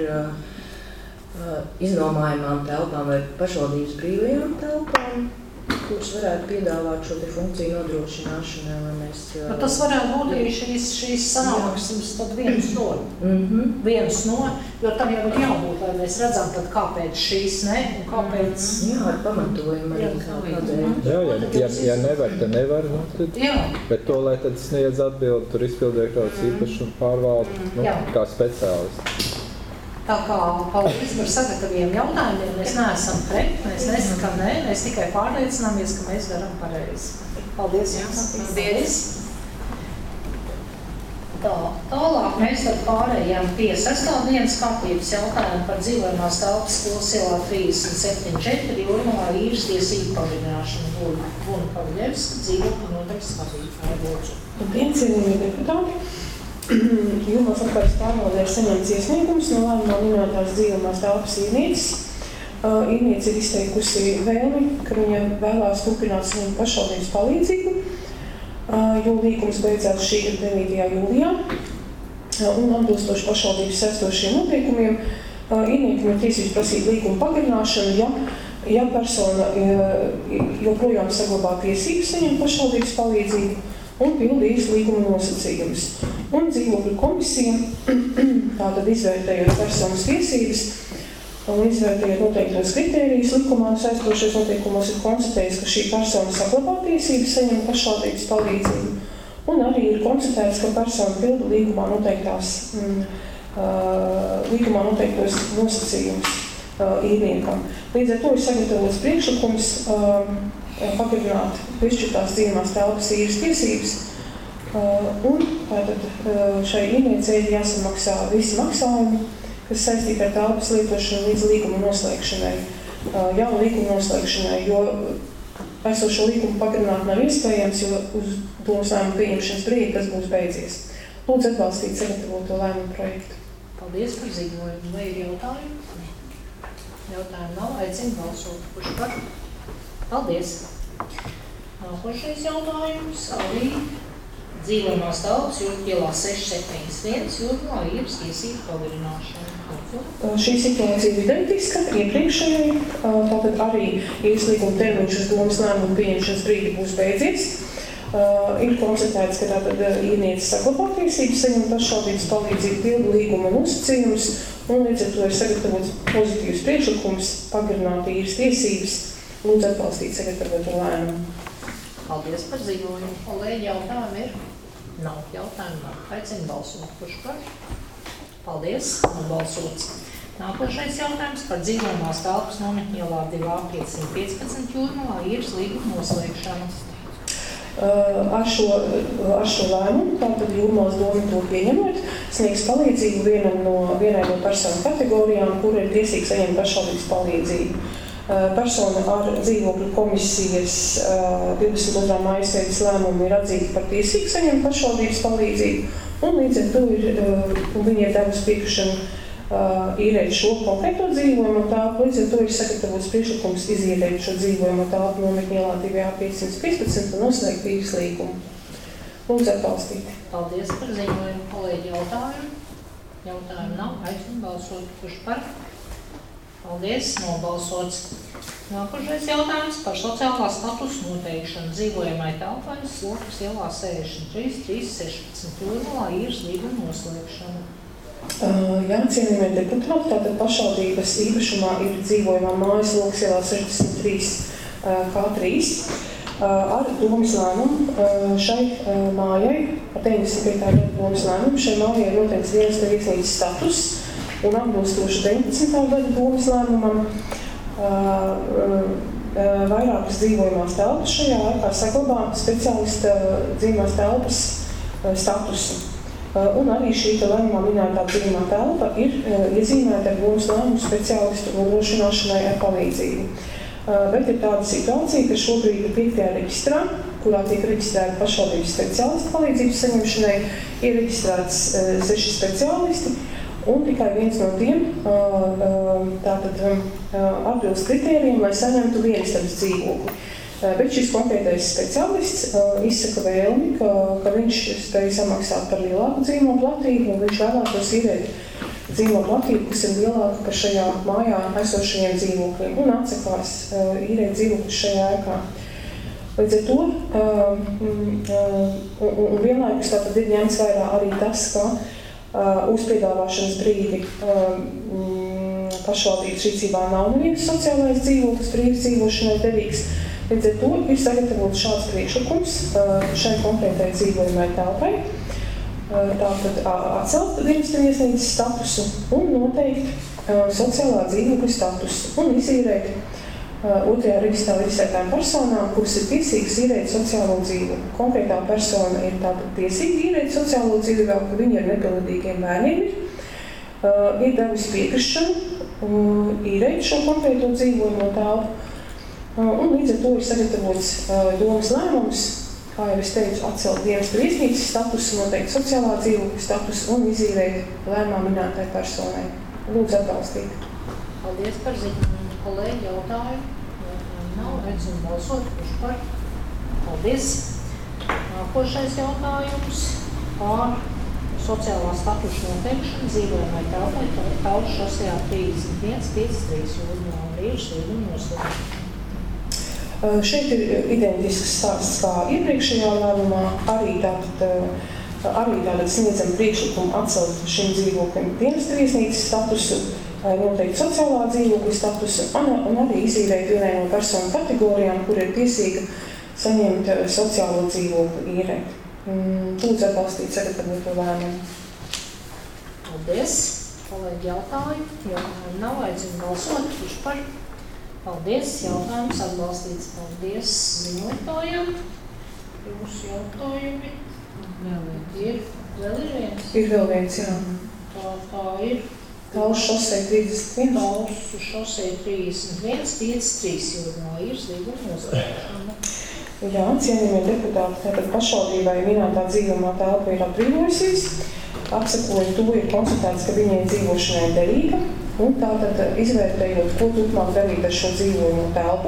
uh, iznomājumām telpām vai pašvaldības brīvajām telpām, kuras varētu piedāvāt šo te funkciju nodrošināšanai, lai mēs... Uh, Bet tas varētu būt arī šīs, šīs sanāksmes tad viens no. Mm-hmm. Viens no, jo tam jau ir jābūt, lai mēs redzam, tad kāpēc šīs ne un kāpēc... Jā, ar pamatojumu arī kā kādēļ. Jā, ja, ja, ja nevar, tad nevar, nu, tad... Jā. Bet to, lai tad sniedz atbildi, tur izpilddirektors īpaši pārvalda, nu, Jā. kā speciālisti. Tā kā paldies par sagataviem jautājumiem, mēs neesam pret, mēs nesakam nē, mēs tikai pārliecināmies, ka mēs darām pareizi. Paldies jums! Paldies! Tā, tālāk mēs tad pārējām pie sestā dienas kārtības jautājumu par dzīvojamās telpas skolas ielā trīsdesmit septiņi četri Jūrmalā īres tiesību pagarināšanu. Guna Paviļevska, dzīvokļu nodaļas vadītāja. Lūdzu. Labdien, cienījamie deputāti! Jūrmals apkārt pārvaldē ir saņemts iesniegums no lēmumā minētās dzīvojamās telpas īrnieces. Uh, īrniece ir izteikusi vēlmi, ka viņa vēlās turpināt saņemt pašvaldības palīdzību, uh, jo līgums beidzās šī gada devītajā jūlijā. Uh, un atbilstoši pašvaldības saistošiem noteikumiem, uh, īrniekam ir tiesības prasīt līguma pagarināšanu, ja, ja persona uh, joprojām saglabā tiesības saņemt pašvaldības palīdzību un pildījis līguma nosacījumus. Un dzīvokļu komisija, tātad izvērtējot personas tiesības un izvērtējot noteiktos kritērijus likumā un saistošais noteikumos, ir konstatējis, ka šī persona saglabā tiesības saņem pašvaldības palīdzību. Un arī ir konstatēts, ka persona pilda līgumā noteiktās, mm, uh, līgumā noteiktos nosacījumus uh, īrniekam. Līdz ar to ir sagatavots priekšlikums uh, pagarināt piešķirtās dzīvojamās telpas īres tiesības, uh, un tātad uh, šai īrniecei ir jāsamaksā visi maksājumi, kas saistīti ar telpas lietošanu līdz līguma noslēgšanai, uh, jaunu līguma noslēgšanai, jo esošo līgumu pagarināt nav iespējams, jo uz domas lēmumu pieņemšanas brīdi tas būs beidzies. Lūdzu atbalstīt sagatavoto lēmumu projektu. Paldies par ziņojumu. Vai ir jautājumi? Jautājumu nav. Aicinu balsot. Kurš par? Paldies! Nākošais jautājums arī dzīvojamās telpas ielā seši septiņi viens Jūrmalā īres tiesību pagarināšana. Šī situācija ir identiska iepriekšējai, tātad arī īres līguma termiņš uz domas lēmumu pieņemšanas brīdi būs beidzies. Ir konstatēts, ka tātad īrniece saglabā tiesības saņemt pašvaldības palīdzību, pilda līguma nosacījumus, un līdz ar to ir sagatavots pozitīvs priekšlikums pagarināt īres tiesības. Lūdzu atbalstīt sagatavotu lēmumu. Paldies par ziņojumu. Kolēģi, jautājumi ir? Nav jautājumu. Nav. Aicinu balsot. Kurš par? Paldies. Un balsots. Nākošais jautājums par dzīvojamās telpas nometni ielā divi A piecsimt piecpadsmit Jūrmalā īres līguma noslēgšanu. Ar šo, ar šo lēmumu, tātad Jūrmalas doma to pieņemot, sniegs palīdzību vienam no, vienai no personu kategorijām, kura ir tiesīga saņemt pašvaldības palīdzību. Persona ar dzīvokļu komisijas divdesmit otrā maija sēdes lēmumu ir atzīta par tiesīgu saņemt pašvaldības palīdzību, un līdz ar to ir, viņi ir devusi piekrišanu īrēt šo konkrēto dzīvojumu telpu, līdz ar to ir sagatavots priekšlikums izīrēt šo dzīvojumu telpu nometņu ielā divi A piecsimt piecpadsmit un noslēgt īres līgumu. Lūdzu atbalstīt. Paldies par ziņojumu, kolēģi. Jautājumu. Jautājumu nav. Aicinu balsot. Kurš par? Paldies. Nobalsots. Nākošais jautājums par sociālā statusa noteikšanu dzīvojamai telpai Slokas ielā sešdesmit trīs trīs sešpadsmit Jūrmalā īres līguma noslēgšanu. Uh, jā, cienījamie deputāti, tātad pašvaldības īpašumā ir dzīvojamā māja Slokas ielā sešdesmit trīs K trīs. Ar domas lēmumu šai mājai, ar deviņdesmit piekā gada domas lēmumu, šai mājai ir noteikts dienas viesnīcas status un atbilstoši deviņdesmitā gada domas lēmumam vairākas dzīvojamās telpas šajā laikā saglabā speciālista dzīvojamās telpas statusu. Un arī šī lēmumā minētā dzīvojamā telpa ir iezīmēta ar domas lēmumu speciālistu nodrošināšanai ar palīdzību. Bet ir tāda situācija, ka šobrīd ir piektajā reģistrā, kurā tiek reģistrēta pašvaldības speciālistu palīdzības saņemšanai, ir reģistrēts seši speciālisti, un tikai viens no tiem tātad atbilst kritērijiem, lai saņemtu vienistabas dzīvokli. Bet šis konkrētais speciālists izsaka vēlmi, ka, ka viņš spēj samaksāt par lielāku dzīvo platību, un viņš vēlētos īrēt dzīvo platību, kas ir lielāka par šajā mājā esošajiem dzīvokļiem, un atsakās uh, īrēt dzīvokļus šajā ēkā. Līdz ar to uh, uh, un, un vienlaikus tātad ir ņemts vērā arī tas, ka uh, uz piedāvāšanas brīdi uh, mm, pašvaldības rīcībā nav neviens sociālais dzīvoklis brīvs dzīvošanai derīgs. Līdz ar to ir sagatavots šāds priekšlikums uh, šai konkrētai dzīvojamai telpai. Tātad atcelt dienesta viesnīcas statusu un noteikt uh, sociālā dzīvokļa statusu un izīrēt uh, otrajā reģistrā reģistrētām personām, kuras ir tiesīgas īrēt sociālo dzīvokli. Konkrētā persona ir tātad tiesīga īrēt sociālo dzīvokli, ka viņi ar nepilngadīgiem bērniem ir, uh, ir devusi piekrišanu uh, īrēt šo konkrēto dzīvojamo telpu, uh, un līdz ar to ir sagatavots uh, domas lēmums, kā jau es teicu, atcelt dienesta viesnīcas statusu, noteikt sociālā dzīvokļa statusu un izīrēt lēmumā minētai personai. Lūdzu atbalstīt. Paldies par ziņojumu. Kolēģi, jautājumu. Jautājumu nav. Aicinu balsot. Kurš par? Paldies. Nākošais jautājums par sociālā statusa noteikšanu dzīvojamai telpai Tauras šosejā trīsdesmit viens piecdesmit trīs Jūrmalā un īres līguma noslēgšanu. Šeit ir identisks stāsts kā iepriekšējā lēmumā, arī tātad, arī tātad sniedzam priekšlikumu atcelt šim dzīvoklim dienesta viesnīcas statusu, noteikt sociālā dzīvokļa statusu un, un arī izīrēt vienai no personu kategorijām, kur ir tiesīga saņemt sociālo dzīvokli īrēt. Lūdzu atbalstīt sagatavoto lēmumu. Paldies. Kolēģi jautājumu. Jautājumu nav. Aicinu balsot. Kurš par? Paldies, jautājums atbalstīts. Paldies ziņotājiem. Jūsu jautājumi. Ir vēl ir viens? Ir vēl viens, jā. Tā, tā ir. Tauras šosei trīsdesmit viens. Tauras šosei trīsdesmit viens piecdesmit trīs Jūrmalā īres līguma noslēgšana. Jā, cienījamie deputāti, tātad pašvaldībai minētā dzīvojamā telpa ir atbrīvojusies. Apsakojot to, ir konstatēts, ka viņai dzīvošanai derīga. Un tātad izvērtējot, ko turpmāk darīt ar šo dzīvojamo telpu,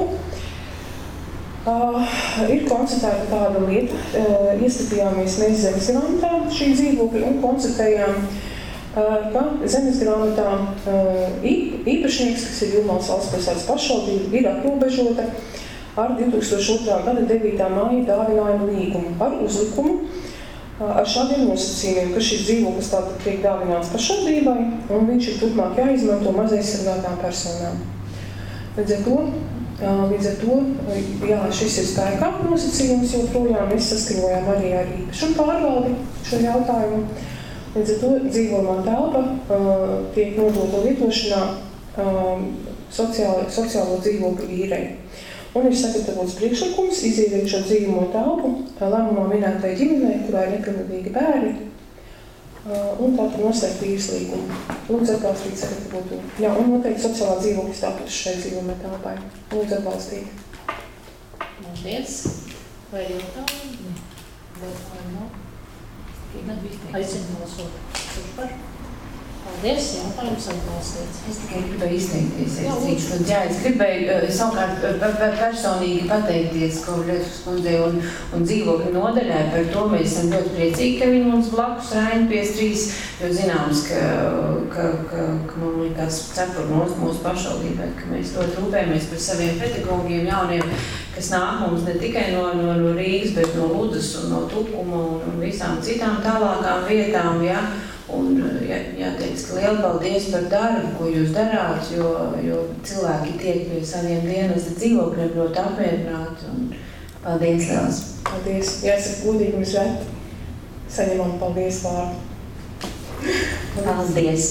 uh, ir konstatēta tāda lieta. Uh, ieskatījāmies mēs zemes grāmatā šī dzīvokļa un konstatējām, uh, ka zemes grāmatā uh, īpašnieks, kas ir Jūrmalas valsts pilsētas pašvaldība, ir aprobežota ar divtūkstoš otrā gada devītā māja dāvinājuma līgumu ar uzlikumu, ar šādiem nosacījumiem, ka šis dzīvoklis tātad tiek dāvināts pašvaldībai un viņš ir turpmāk jāizmanto mazaizsargātām personām. Līdz ar to, līdz ar to jā, šis ir spēkā nosacījums joprojām. Mēs saskaņojām arī ar īpašumu pārvaldi šo jautājumu. Līdz ar to dzīvojamā telpa uh, tiek nodota lietošanā uh, sociālo, sociālo dzīvokļu īrei. Un ir sagatavots priekšlikums izīrēt šo dzīvojamo telpu lēmumā minētai ģimenei, kurā ir nepilngadīgi bērni, Un tātad noslēgt īres līgumu. Lūdzu atbalstīt sagatavotu. Jā, un noteikti sociālā dzīvokļa status šai dzīvuma telpai. Lūdzu atbalstīt. Paldies. Vai ir jautājumi? Jautājumi nav? Aicinu balsot. Super. Paldies, jautājums atbalstīts. Es tikai gribēju izteikties. Es, jā, es gribēju savukārt personīgi pateikties Kovļevskas kundzei un, un dzīvokļu nodaļai par to. Mēs esam ļoti priecīgi, ka viņi mums blakus Raini piestrīs, jo zināms, ka, ka, ka, ka man liekas cepur mūsu, mūsu pašvaldībai, ka mēs ļoti rūpējamies par saviem pedagogiem jauniem, kas nāk mums ne tikai no, no, no Rīgas, bet no Ludas un no Tukuma un, un visām citām tālākām vietām, ja. Un jā, jāteic, ka liela paldies par darbu, ko jūs darāt, jo, jo cilvēki tiek pie saviem dienas dzīvokļiem ļoti apmierināti. Un paldies liels. Paldies. Jāsaka, godīgi mēs reti saņemam paldies vārdu. Paldies.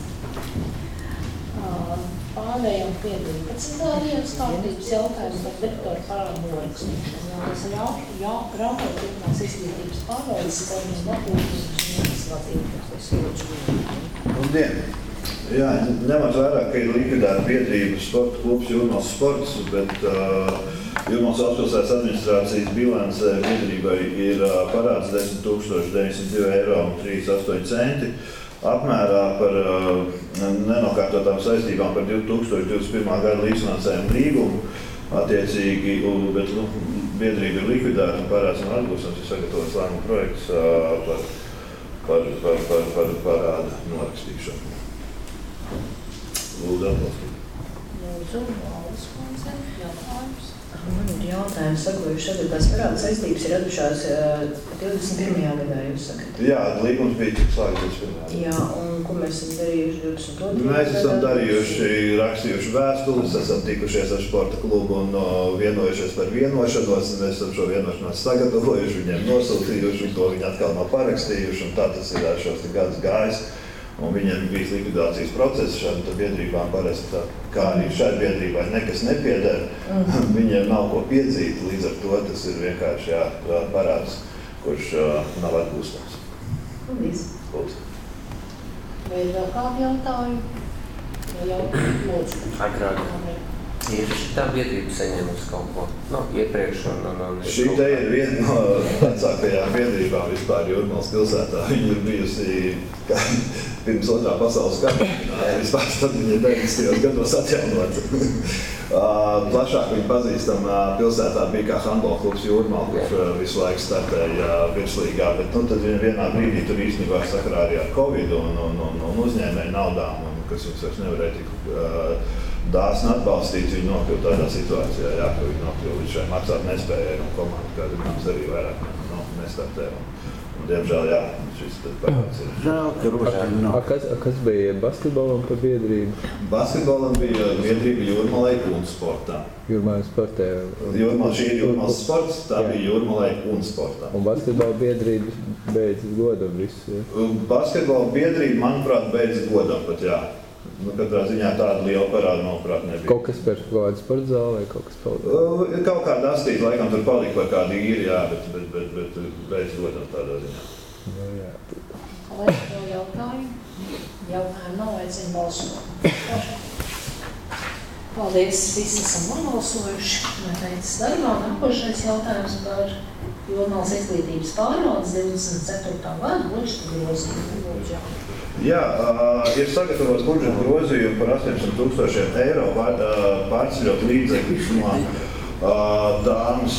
Pārējām pie divpadsmitā dienas kārtības jautājums par direktoru parādu norakstīšanu. Tas ir jā, jā, grāmatvedības izglītības pārvaldes saimnes labūtības un administratīvas. Labdien! Jā, ņemot vērā, ka ir likvidēta biedrība sporta klubs Jūrmals sports, bet uh, Jūrmals valstspilsētas administrācijas bilancē biedrībai ir uh, parāds desmit tūkstoši deviņdesmit divi eiro un trīsdesmit astoņi centi. Apmērā par uh, nenokārtotām saistībām par divi tūkstoši divdesmit pirmā gada līdzfinansējumu līgumu. Attiecīgi, bet nu, biedrība ir likvidēta un parāds nav atgūstams, ir sagatavots lēmuma projekts uh, par, par, par, par, par parāda norakstīšanu. Lūdzu atbalstīt. Lūdzu, Valdes kundze, jautājums. Man ir jautājums, sakojuši, tad tās parāda saistības ir atdušās divdesmit pirmajā gadā, jūs sakat? Jā, līgums bija tik slēgts divdesmit pirmajā gadā. Jā, un ko mēs esam darījuši divdesmit otrajā gadā? Mēs esam darījuši, rakstījuši vēstules, esam tikušies ar sporta klubu un vienojušies par vienošanos, un mēs esam šo vienošanos sagatavojuši, viņiem nosūtījuši, un to viņi atkal nav parakstījuši, un tā tas ir šos gadus gājis. Un viņiem bija likvidācijas process šādām biedrībām parasti tā, kā arī šai biedrībai nekas nepieder, mm. viņiem nav ko piedzīt, līdz ar to tas ir vienkārši jā, parāds, kurš uh, nav atgūstams. Paldies. Lūdzu. Vai ir vēl kādi jautājumi? Vai jau lūdzu? Agrāk ir šitā biedrība saņēmusi kaut ko, no, iepriekš un... un, un Šī te ir viena no vecākajām biedrībām vispār Jūrmals pilsētā. Viņa ir bijusi kā, pirms otrā pasaules kara. Vispār tad viņa deviņdesmitajos gados atjaunot. Plašāk viņa pazīstama pilsētā bija kā handbola klubs Jūrmal, kurš visu laiku startēja virslīgā, bet nu, tad viņa vienā brīdī tur īstenībā sakarā arī ar Covid un, un, un, un uzņēmēju naudām, un, kas viņus vairs nevarēja tik uh, dāsni atbalstīt, viņi nokļuva tādā situācijā, jā, ka viņi nokļuva līdz šai maksāt nespējai, un komanda, kā zināms, arī vairāk no, nestartē. Un, un, diemžēl, jā, šis tad parāds ir. Žēl, ka rošķi nav. A, kas, a, kas bija basketbolam par biedrību? Basketbolam bija biedrība Jūrmalai un sportā. Jūrmalai sportē. Jūrmal, šī ir Jūrmals sports, tā bija Jūrmalai un sportā. Un basketbola biedrība beidzas godam visu, ja? Basketbola biedrība, manuprāt, beidzas godam pat, jā. Nu, katrā ziņā tāda liela parāda, manuprāt, nebija. Kaut kas par kādu sporta zāli vai kaut kas palika? Uh, kaut kāda astīt, laikam tur palika par kādu īri, jā, bet, bet, bet, bet beidz godam tādā ziņā. Jā, jā. Vai vēl jautājumi? Jautājumi nav, aicinu balsot. Paldies, visi esam nobalsojuši. Vai teicis darbā, nākošais jautājums par Jūrmals izglītības pārvaldes divdesmit ceturtā gada budžeta grozījumu. Jā, uh, ir sagatavots budžeta grozījumi par astoņsimt tūkstošiem eiro pār, uh, pārceļot līdzekļus no uh, dāmas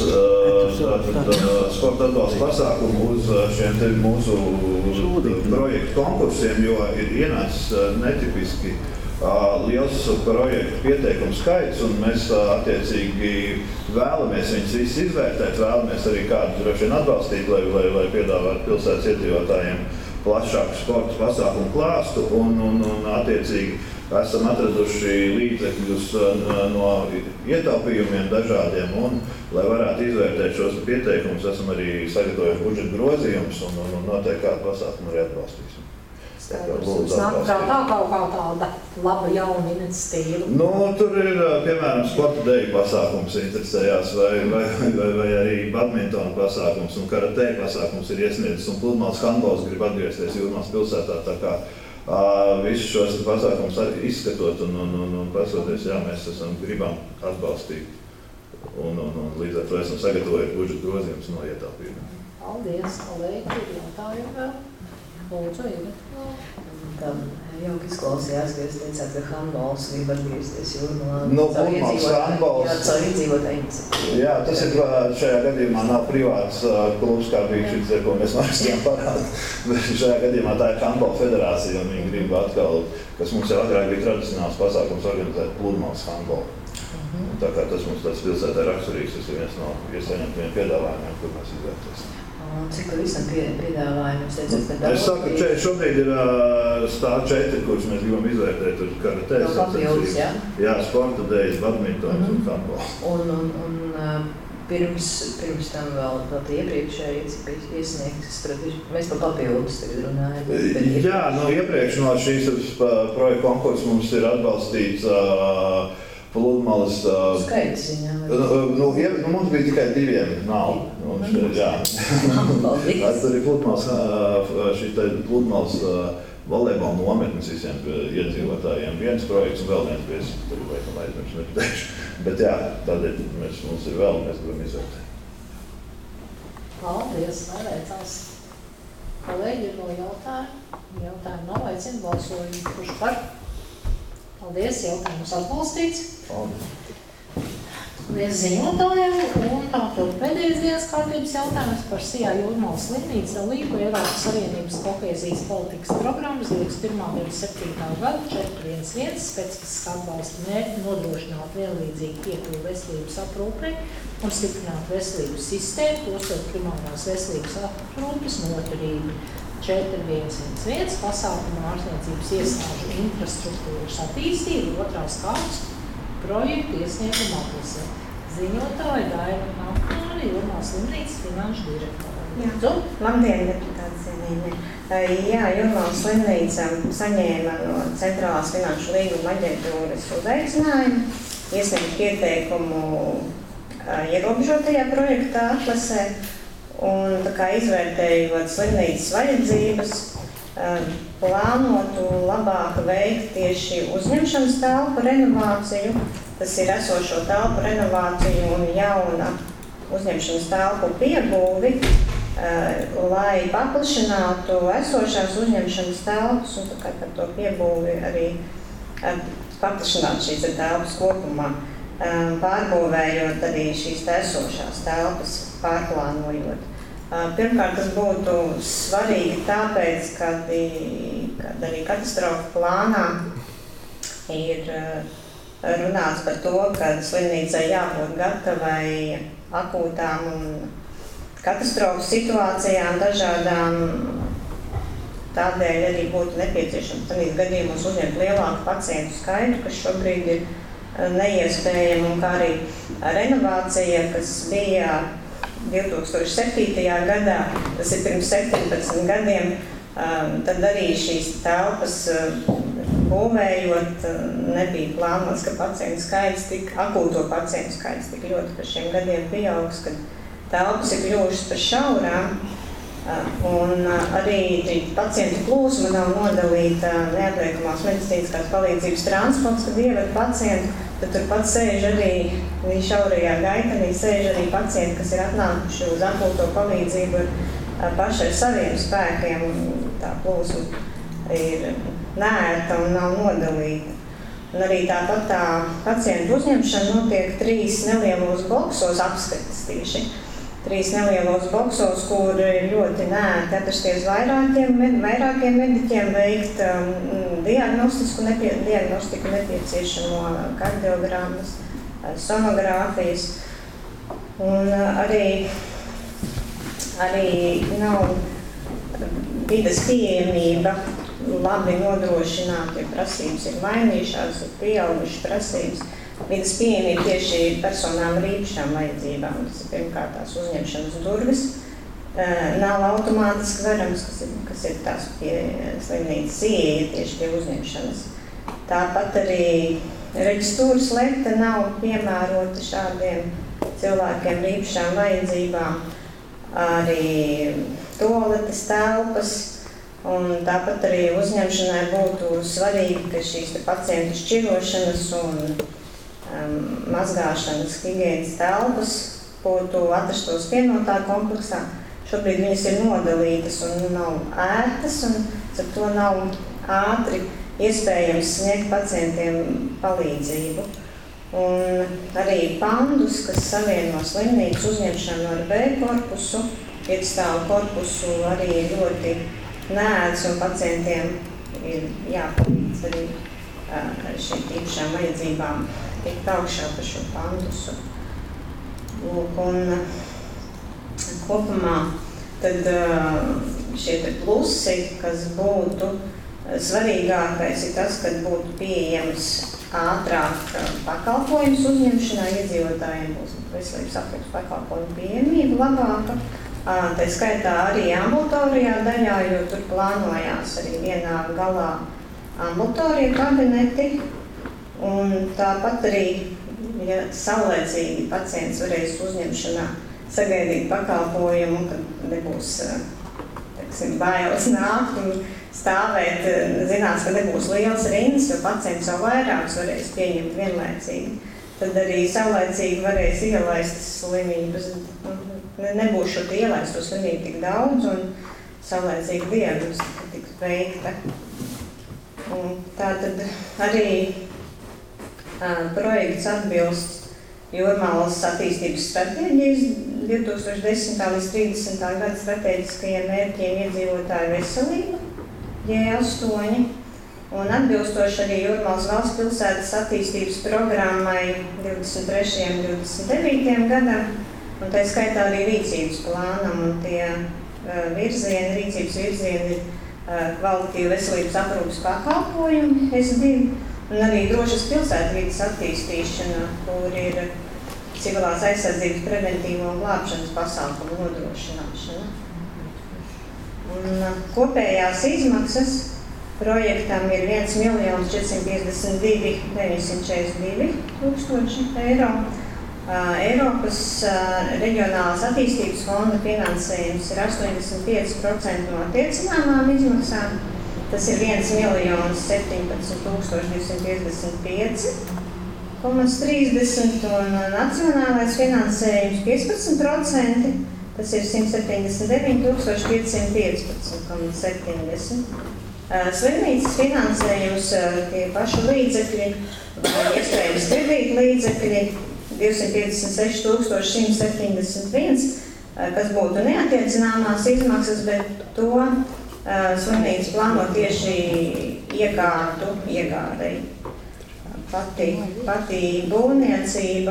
uh, sporta atbalsta pasākumu uz šiem te mūsu projektu konkursiem, jo ir ienācis uh, netipiski uh, liels projektu pieteikumu skaits, un mēs uh, attiecīgi vēlamies viņus visus izvērtēt, vēlamies arī kādu droši vien atbalstīt, lai, lai, lai piedāvātu pilsētas iedzīvotājiem plašāku sporta pasākumu klāstu, un, un, un attiecīgi esam atraduši līdzekļus no ietaupījumiem dažādiem, un, lai varētu izvērtēt šos pieteikumus, esam arī sagatavojuši budžeta grozījumus, un, un, un noteikti kādu pasākumu arī atbalstīsim. Jums nāk prātā kaut kā tāda laba jauna iniciatīva? Nu, tur ir, piemēram, sporta deju pasākums interesējās, vai, vai, vai, vai arī badmintona pasākums un karatē pasākums ir iesniedzis, un pludmales handbols grib atgriezties Jūrmālas pilsētā, tā kā uh, visus šos pasākumus arī izskatot un, un, un, un pasoties, jā, mēs esam gribam atbalstīt, un, un, un līdz ar to esam sagatavojot budžeta grozījumus no ietaupījumiem. Paldies, kolēģi, ir jautājumi vēl? Lūdzu, ir. Tā jauki izklausījās, ka jūs teicāt, ka handbols grib atgriezties Jūrmalā. Nu, pludmales handbols. Jā, caur iedzīvotāju iniciatīvu. Jā, tas ir šajā gadījumā nav privāts klubs, kā bija šis, ko mēs norakstījām parādu. Bet šajā gadījumā tā ir handbola federācija, un viņi grib atkal, kas mums jau agrāk bija tradicionāls pasākums, organizēt pludmales handbolu. Mm-hmm. Tā kā tas mums tāds pilsētā raksturīgs, tas ir viens no iesaņemtiem piedāvājumiem, kur mēs izvērties. Cik tu visam piedāvājumi? Es teicu, ka es saku, ka šobrīd ir uh, stāv četri, kurus mēs gribam izvērtēt. Tur karatē, no papildus, jā? Jā, sporta dejas, badmintons mm-hmm. un handbols. Un, un, un uh, pirms, pirms tam vēl vēl iepriekšēji iesniegts, mēs par papildus tagad runājam. Jā, no iepriekš no šīs projekta konkursa mums ir atbalstīts uh, pludmales. Uh, Skaita ziņā. Nu, ja, nu, mums bija tikai diviem nav. Un, mm. Jā. Tur ir pludmales, šī pludmales volejbola nometnes visiem iedzīvotājiem. Viens projekts un vēl viens bijis. Tur ir laikam aizmirst nepateikšu. Bet jā, tādēļ mēs, mums ir vēl, mēs gribam izvērtēt. Paldies, neveicās. Kolēģi ir vēl jautājumu. Jautājumu nav, aicinu balsojumu. Kurš par? Paldies, jautājums atbalstīts. Paldies. Paldies ziņotājiem, un tātad pēdējais dienas kārtības jautājums par Sijā Jūrmalas slimnīcas dalību Eiropas Savienības kohēzijas politikas programmas divdesmit pirmā un divdesmit septītā gada četri viens viens specifiskā atbalsta mērķi nodrošināt vienlīdzīgu piekļuvi veselības aprūpei un stiprināt veselības sistēmu, tostarp primārās veselības aprūpes noturību. četri viens viens viens pasākuma ārstniecības iestāžu infrastruktūras attīstību, otrās kārtas projektu iesniegumu atlase. Ziņotāja Daina Nākāra, Jūrmalas slimnīcas finanšu direktora. Jā, labdien, deputāti cienījamie. Jā, Jūrmalas slimnīca saņēma no Centrālās finanšu līguma aģentūras uzaicinājumu, iesniegt pieteikumu ierobežotajā projektā atlasē, un tā kā izvērtējot slimnīcas vajadzības, plānotu labāk veikt tieši uzņemšanas telpu renovāciju, tas ir esošo telpu renovāciju un jauna uzņemšanas telpu piebūvi, lai paplašinātu esošās uzņemšanas telpas un tā kā par to piebūvi arī paplašināt šīs telpas kopumā, pārbūvējot arī šīs esošās telpas, pārplānojot. Pirmkārt, tas būtu svarīgi tāpēc, kad, kad arī katastrofa plānā ir runāts par to, ka slimnīcai jābūt gatavai akūtām un katastrofas situācijām dažādām. Tādēļ arī būtu nepieciešams tādīs gadījumos uzņemt lielāku pacientu skaitu, kas šobrīd ir neiespējama, un kā arī renovācija, kas bija divi tūkstoši septītajā gadā, tas ir pirms septiņpadsmit gadiem, tad arī šīs telpas būvējot nebija plānots, ka pacientu skaits tik, akūto pacientu skaits tik ļoti par šiem gadiem pieaugs, kad telpas ir kļuvušas par šaurām, un arī pacientu plūsma nav nodalīta neatliekamās medicīniskās palīdzības transports, kad ieved pacientu, tad turpat sēž arī šaurajā gaitenī, sēž arī pacienti, kas ir atnākuši uz akūto palīdzību ar paši ar saviem spēkiem, un tā plūsma ir neērta un nav nodalīta. Un arī tāpat tā pacientu uzņemšana notiek trīs nelielos boksos apskates tieši. Trīs nelielos boksos, kur ir ļoti neērti atrasties vairākiem, vairākiem mediķiem veikt um, diagnostisku, nepie, diagnostiku nepieciešamo kardiogrammas, sonogrāfijas. Un uh, arī, arī nav vides pieejamība labi nodrošināta, ja prasības ir mainījušās, ir pieaugušas prasības. Vides pieejamība tieši personām ar īpašām vajadzībām. Tas ir pirmkārt tās uzņemšanas durvis, nav automātiski verams, kas ir, kas ir tās pie slimnīcas ieeja tieši pie uzņemšanas. Tāpat arī reģistūras lete nav piemērota šādiem cilvēkiem ar īpašām vajadzībām, arī toaletes telpas, un tāpat arī uzņemšanai būtu svarīgi, ka šīs te pacientu šķirošanas un um, mazgāšanas higienas telpas būtu atrastos vienotā kompleksā. Šobrīd viņas ir nodalītas un nav ērtas, un ar to nav ātri iespējams sniegt pacientiem palīdzību. Un arī pandus, kas savieno slimnīcas uzņemšanu ar B korpusu, ietstāvu korpusu, arī ļoti neēdz, un pacientiem ir jāpalīdz arī ar šīm īpašām vajadzībām tikt augšā par šo pandusu. Lūk, un kopumā tad šie te plusi, kas būtu svarīgākais, ir tas, kad būtu pieejams ātrāk pakalpojums uzņemšanā, iedzīvotājiem būs veselības aprūpes pakalpojumu pieejamība labāka. Tā skaitā arī ambulatorijā daļā, jo tur plānojās arī vienā galā ambulatorija kabineti. Un tāpat arī, ja saulēcīgi pacients varēs uzņemšanā sagaidīt pakalpojumu, kad nebūs, teiksim, bailes nākt un stāvēt, zinās, ka nebūs liels rindas, jo pacients jau vairākus varēs pieņemt vienlaicīgi. Tad arī saulēcīgi varēs ielaist slimības, nebūs šo ielaisto slimību tik daudz un saulēcīga diagnostika tiks veikta. Un tā tad arī uh, projekts atbilst Jūrmālas attīstības stratēģijas divi tūkstoši desmitā līdz trīsdesmitā gada stratēģiskajiem mērķiem iedzīvotāju veselība, J astoņi, un atbilstoši arī Jūrmālas valsts pilsētas attīstības programmai divdesmit trešajam un divdesmit devītajam gadam, un tā skaitā arī rīcības plānam, un tie uh, virzieni, rīcības virzieni ir uh, kvalitatīva veselības aprūpes pakalpojumi, S divi, un arī drošas pilsētvides attīstīšana, kur ir civilās aizsardzības preventīvo un glābšanas pasākumu nodrošināšana. Un kopējās izmaksas projektam ir viens miljons četrsimt piecdesmit divi tūkstoši deviņsimt četrdesmit divi tūkstoši eiro. Eiropas reģionālās attīstības fonda finansējums ir astoņdesmit pieci procenti no attiecināmām izmaksām. Tas ir viens miljons septiņpadsmit tūkstoši divsimt piecdesmit pieci komats trīsdesmit un nacionālais finansējums piecpadsmit procenti. Tas ir simt septiņdesmit deviņi tūkstoši piecsimt piecpadsmit komats septiņdesmit. Slimnīcas finansējums, tie paši līdzekļi, vai iespējams kredīt līdzekļi, divsimt piecdesmit seši tūkstoši simt septiņdesmit viens, kas būtu neattiecināmās izmaksas, bet to slimnīca plāno tieši iekārtu iegādei. Pati, pati būvniecība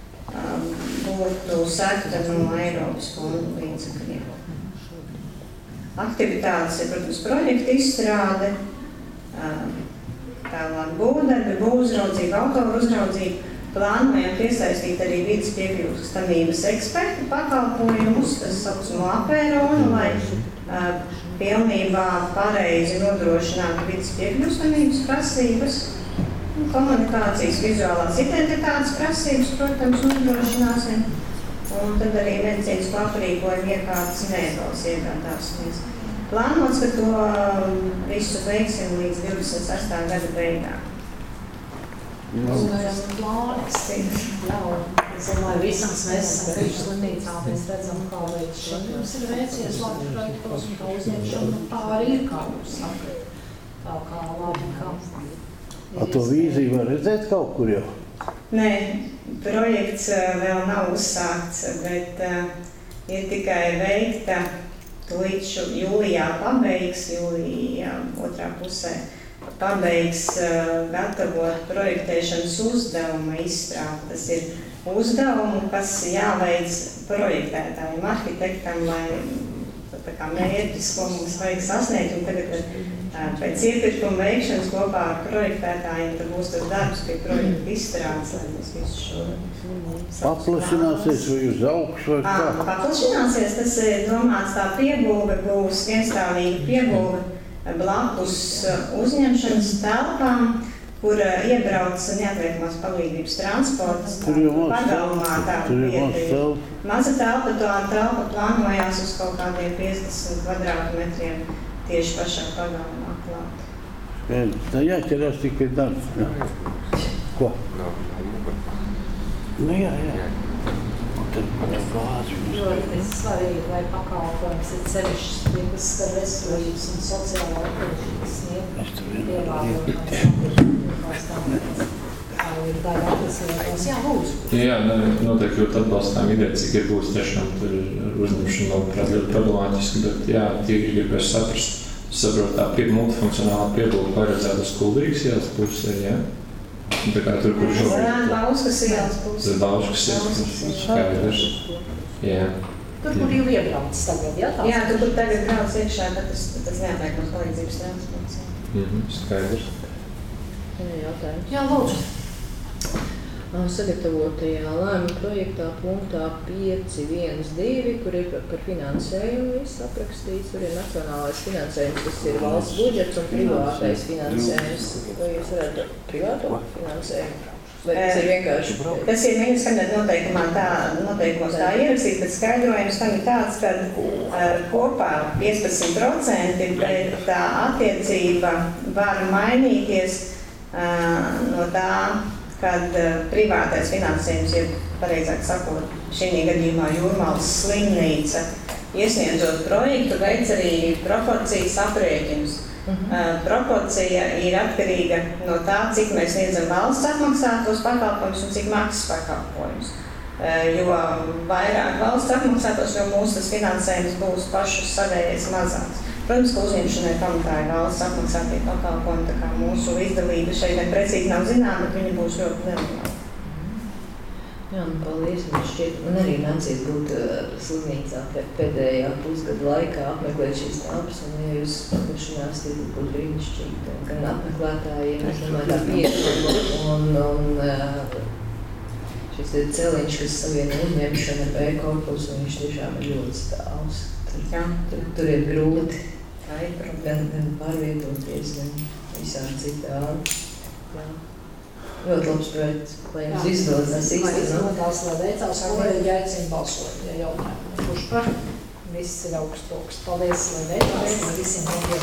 būtu sekta no Eiropas fondu līdzekļiem. Aktivitātes ir, protams, projekta izstrāde, tālāk būvdarbi, būvuzraudzība, autoru uzraudzība. Plānojam piesaistīt arī vidas piekļūstamības ekspertu pakalpojumus, tas saucamo apēronu, lai uh, pilnībā pareizi nodrošinātu vidas piekļūstamības prasības. Komunikācijas, vizuālās identitātes prasības, protams, nodrošināsim. Un tad arī medicīnisko aprīkojumu iekārtas mēbeles iegādāsimies. Plānots, ka to visu veiksim līdz divdesmit sestā gada beigām. Tas ir plānis. Jā, es domāju, visās mēs esam bijuši slimnīcā, mēs redzam, kā veids šeit ir veicies labi projektos un tā uzņemšana, tā arī ir, kā mums saka. Tā kā labi, kā. A to vīziju var redzēt kaut kur jau? Nē, projekts vēl nav uzsākts, bet uh, ir tikai veikta līdz jūlijā pabeigs, jūlijā otrā pusē pabeigs uh, gatavot projektēšanas uzdevuma izstrādi. Tas ir uzdevumu, kas jāveic projektētājiem, arhitektam, lai tā kā mērķis, ko mums vajag sasniegt, un tagad pēc iepirkuma veikšanas kopā ar projektētājiem tad būs tas darbs pie projekta izstrādes, lai mēs visu šo paplašināsies vai uz augšu vai kā? Paplašināsies, tas ir domāts tā piebūve, būs vienstāvīga piebūve blakus uzņemšanas telpām, kur iebrauc neatliekamās palīdzības transports. Tur jau maz pagalmā tā vieta. Maza telpa, tā telpa plānojās uz kaut kādiem piecdesmit kvadrātmetriem tieši pašā pagalmā klāt. Tā jāķerās tikai darbs. Ko? Nu jā, jā. Tad gāzi. Ļoti svarīgi, lai pakalpojums ir sevišķi tie, kas skar veselības un sociālā attīstības sniegt ievērojumās tāpēc. Tā ir daļa atlasījās. Jā, lūdzu. Jā, noteikti ļoti atbalstām ideja, cik ir būs tiešām tur uzņemšana, manuprāt, ļoti problemātiski, bet jā, tie gribēs saprast. Saprot, tā pie, multifunkcionālā piebūve paredzēta uz Kuldīgas ielas pusē, jā? Tā kā tur, kur šobrīd... Zerāna Bauskas ielas pusē. Tas Bauskas ielas pusē, skaidrs. Jā. Tur, kur jau iebrauc tagad, jā? Jā, tur, kur tagad brauc iekšā, tad tas, tas neatliekams palīdzības transports. Mhm, skaidrs. Jautājums. Jā, lūdzu. Sagatavotajā lēmuma projektā punktā pieci viens divi, kur ir par finansējumu viss aprakstīts, tur ir nacionālais finansējums, tas ir valsts budžets un privātais finansējums. Vai jūs varētu privāto finansējumu? Vai tas ir vienkārši? Tas ir ministrs kabineta noteikumā tā, noteikumos tā ierakstīt, bet skaidrojums tam ir tāds, ka uh, kopā piecpadsmit procenti, bet tā attiecība var mainīties uh, no tā, kad uh, privātais finansējums ir, pareizāk sakot, šī gadījumā Jūrmalas slimnīca, iesniedzot projektu, veic arī proporcijas aprēķinus. Uh-huh. Uh, proporcija ir atkarīga no tā, cik mēs sniedzam valsts apmaksātos pakalpojumus un cik maksas pakalpojumus. Uh, jo vairāk valsts apmaksātos, jo mūsu tas finansējums būs pašus savējais mazāks. Protams, ka uzņemšanai pamatā ir valsts apmaksātie pakalpojumi, tā kā mūsu izdalība šeit neprecīzi nav zināma, bet viņi būs ļoti neliela. Jā, nu, paldies. Man šķiet, man arī nācies būt uh, slimnīcā pēdējā pusgada laikā apmeklēt šīs telpas, un ja jūs paplašinās, tad būtu brīnišķīgi gan apmeklētājiem, es domāju, tā pieeja un, un uh, šis te celiņš, kas saviena uzņemšana ar B-korpusu, viņš tiešām ir ļoti stāvs. Tur, tur, tur ir grūti gan, gan pārvietoties, gan visādi citādi. Jā. Ļoti labs projekts, lai jums izdodas īstenot. Tās, lai veicās, kolēģi aicina balsot, ja jautājumi. Kurš par? Viss ir augsts rokas. Paldies, lai veicās, visiem labiem.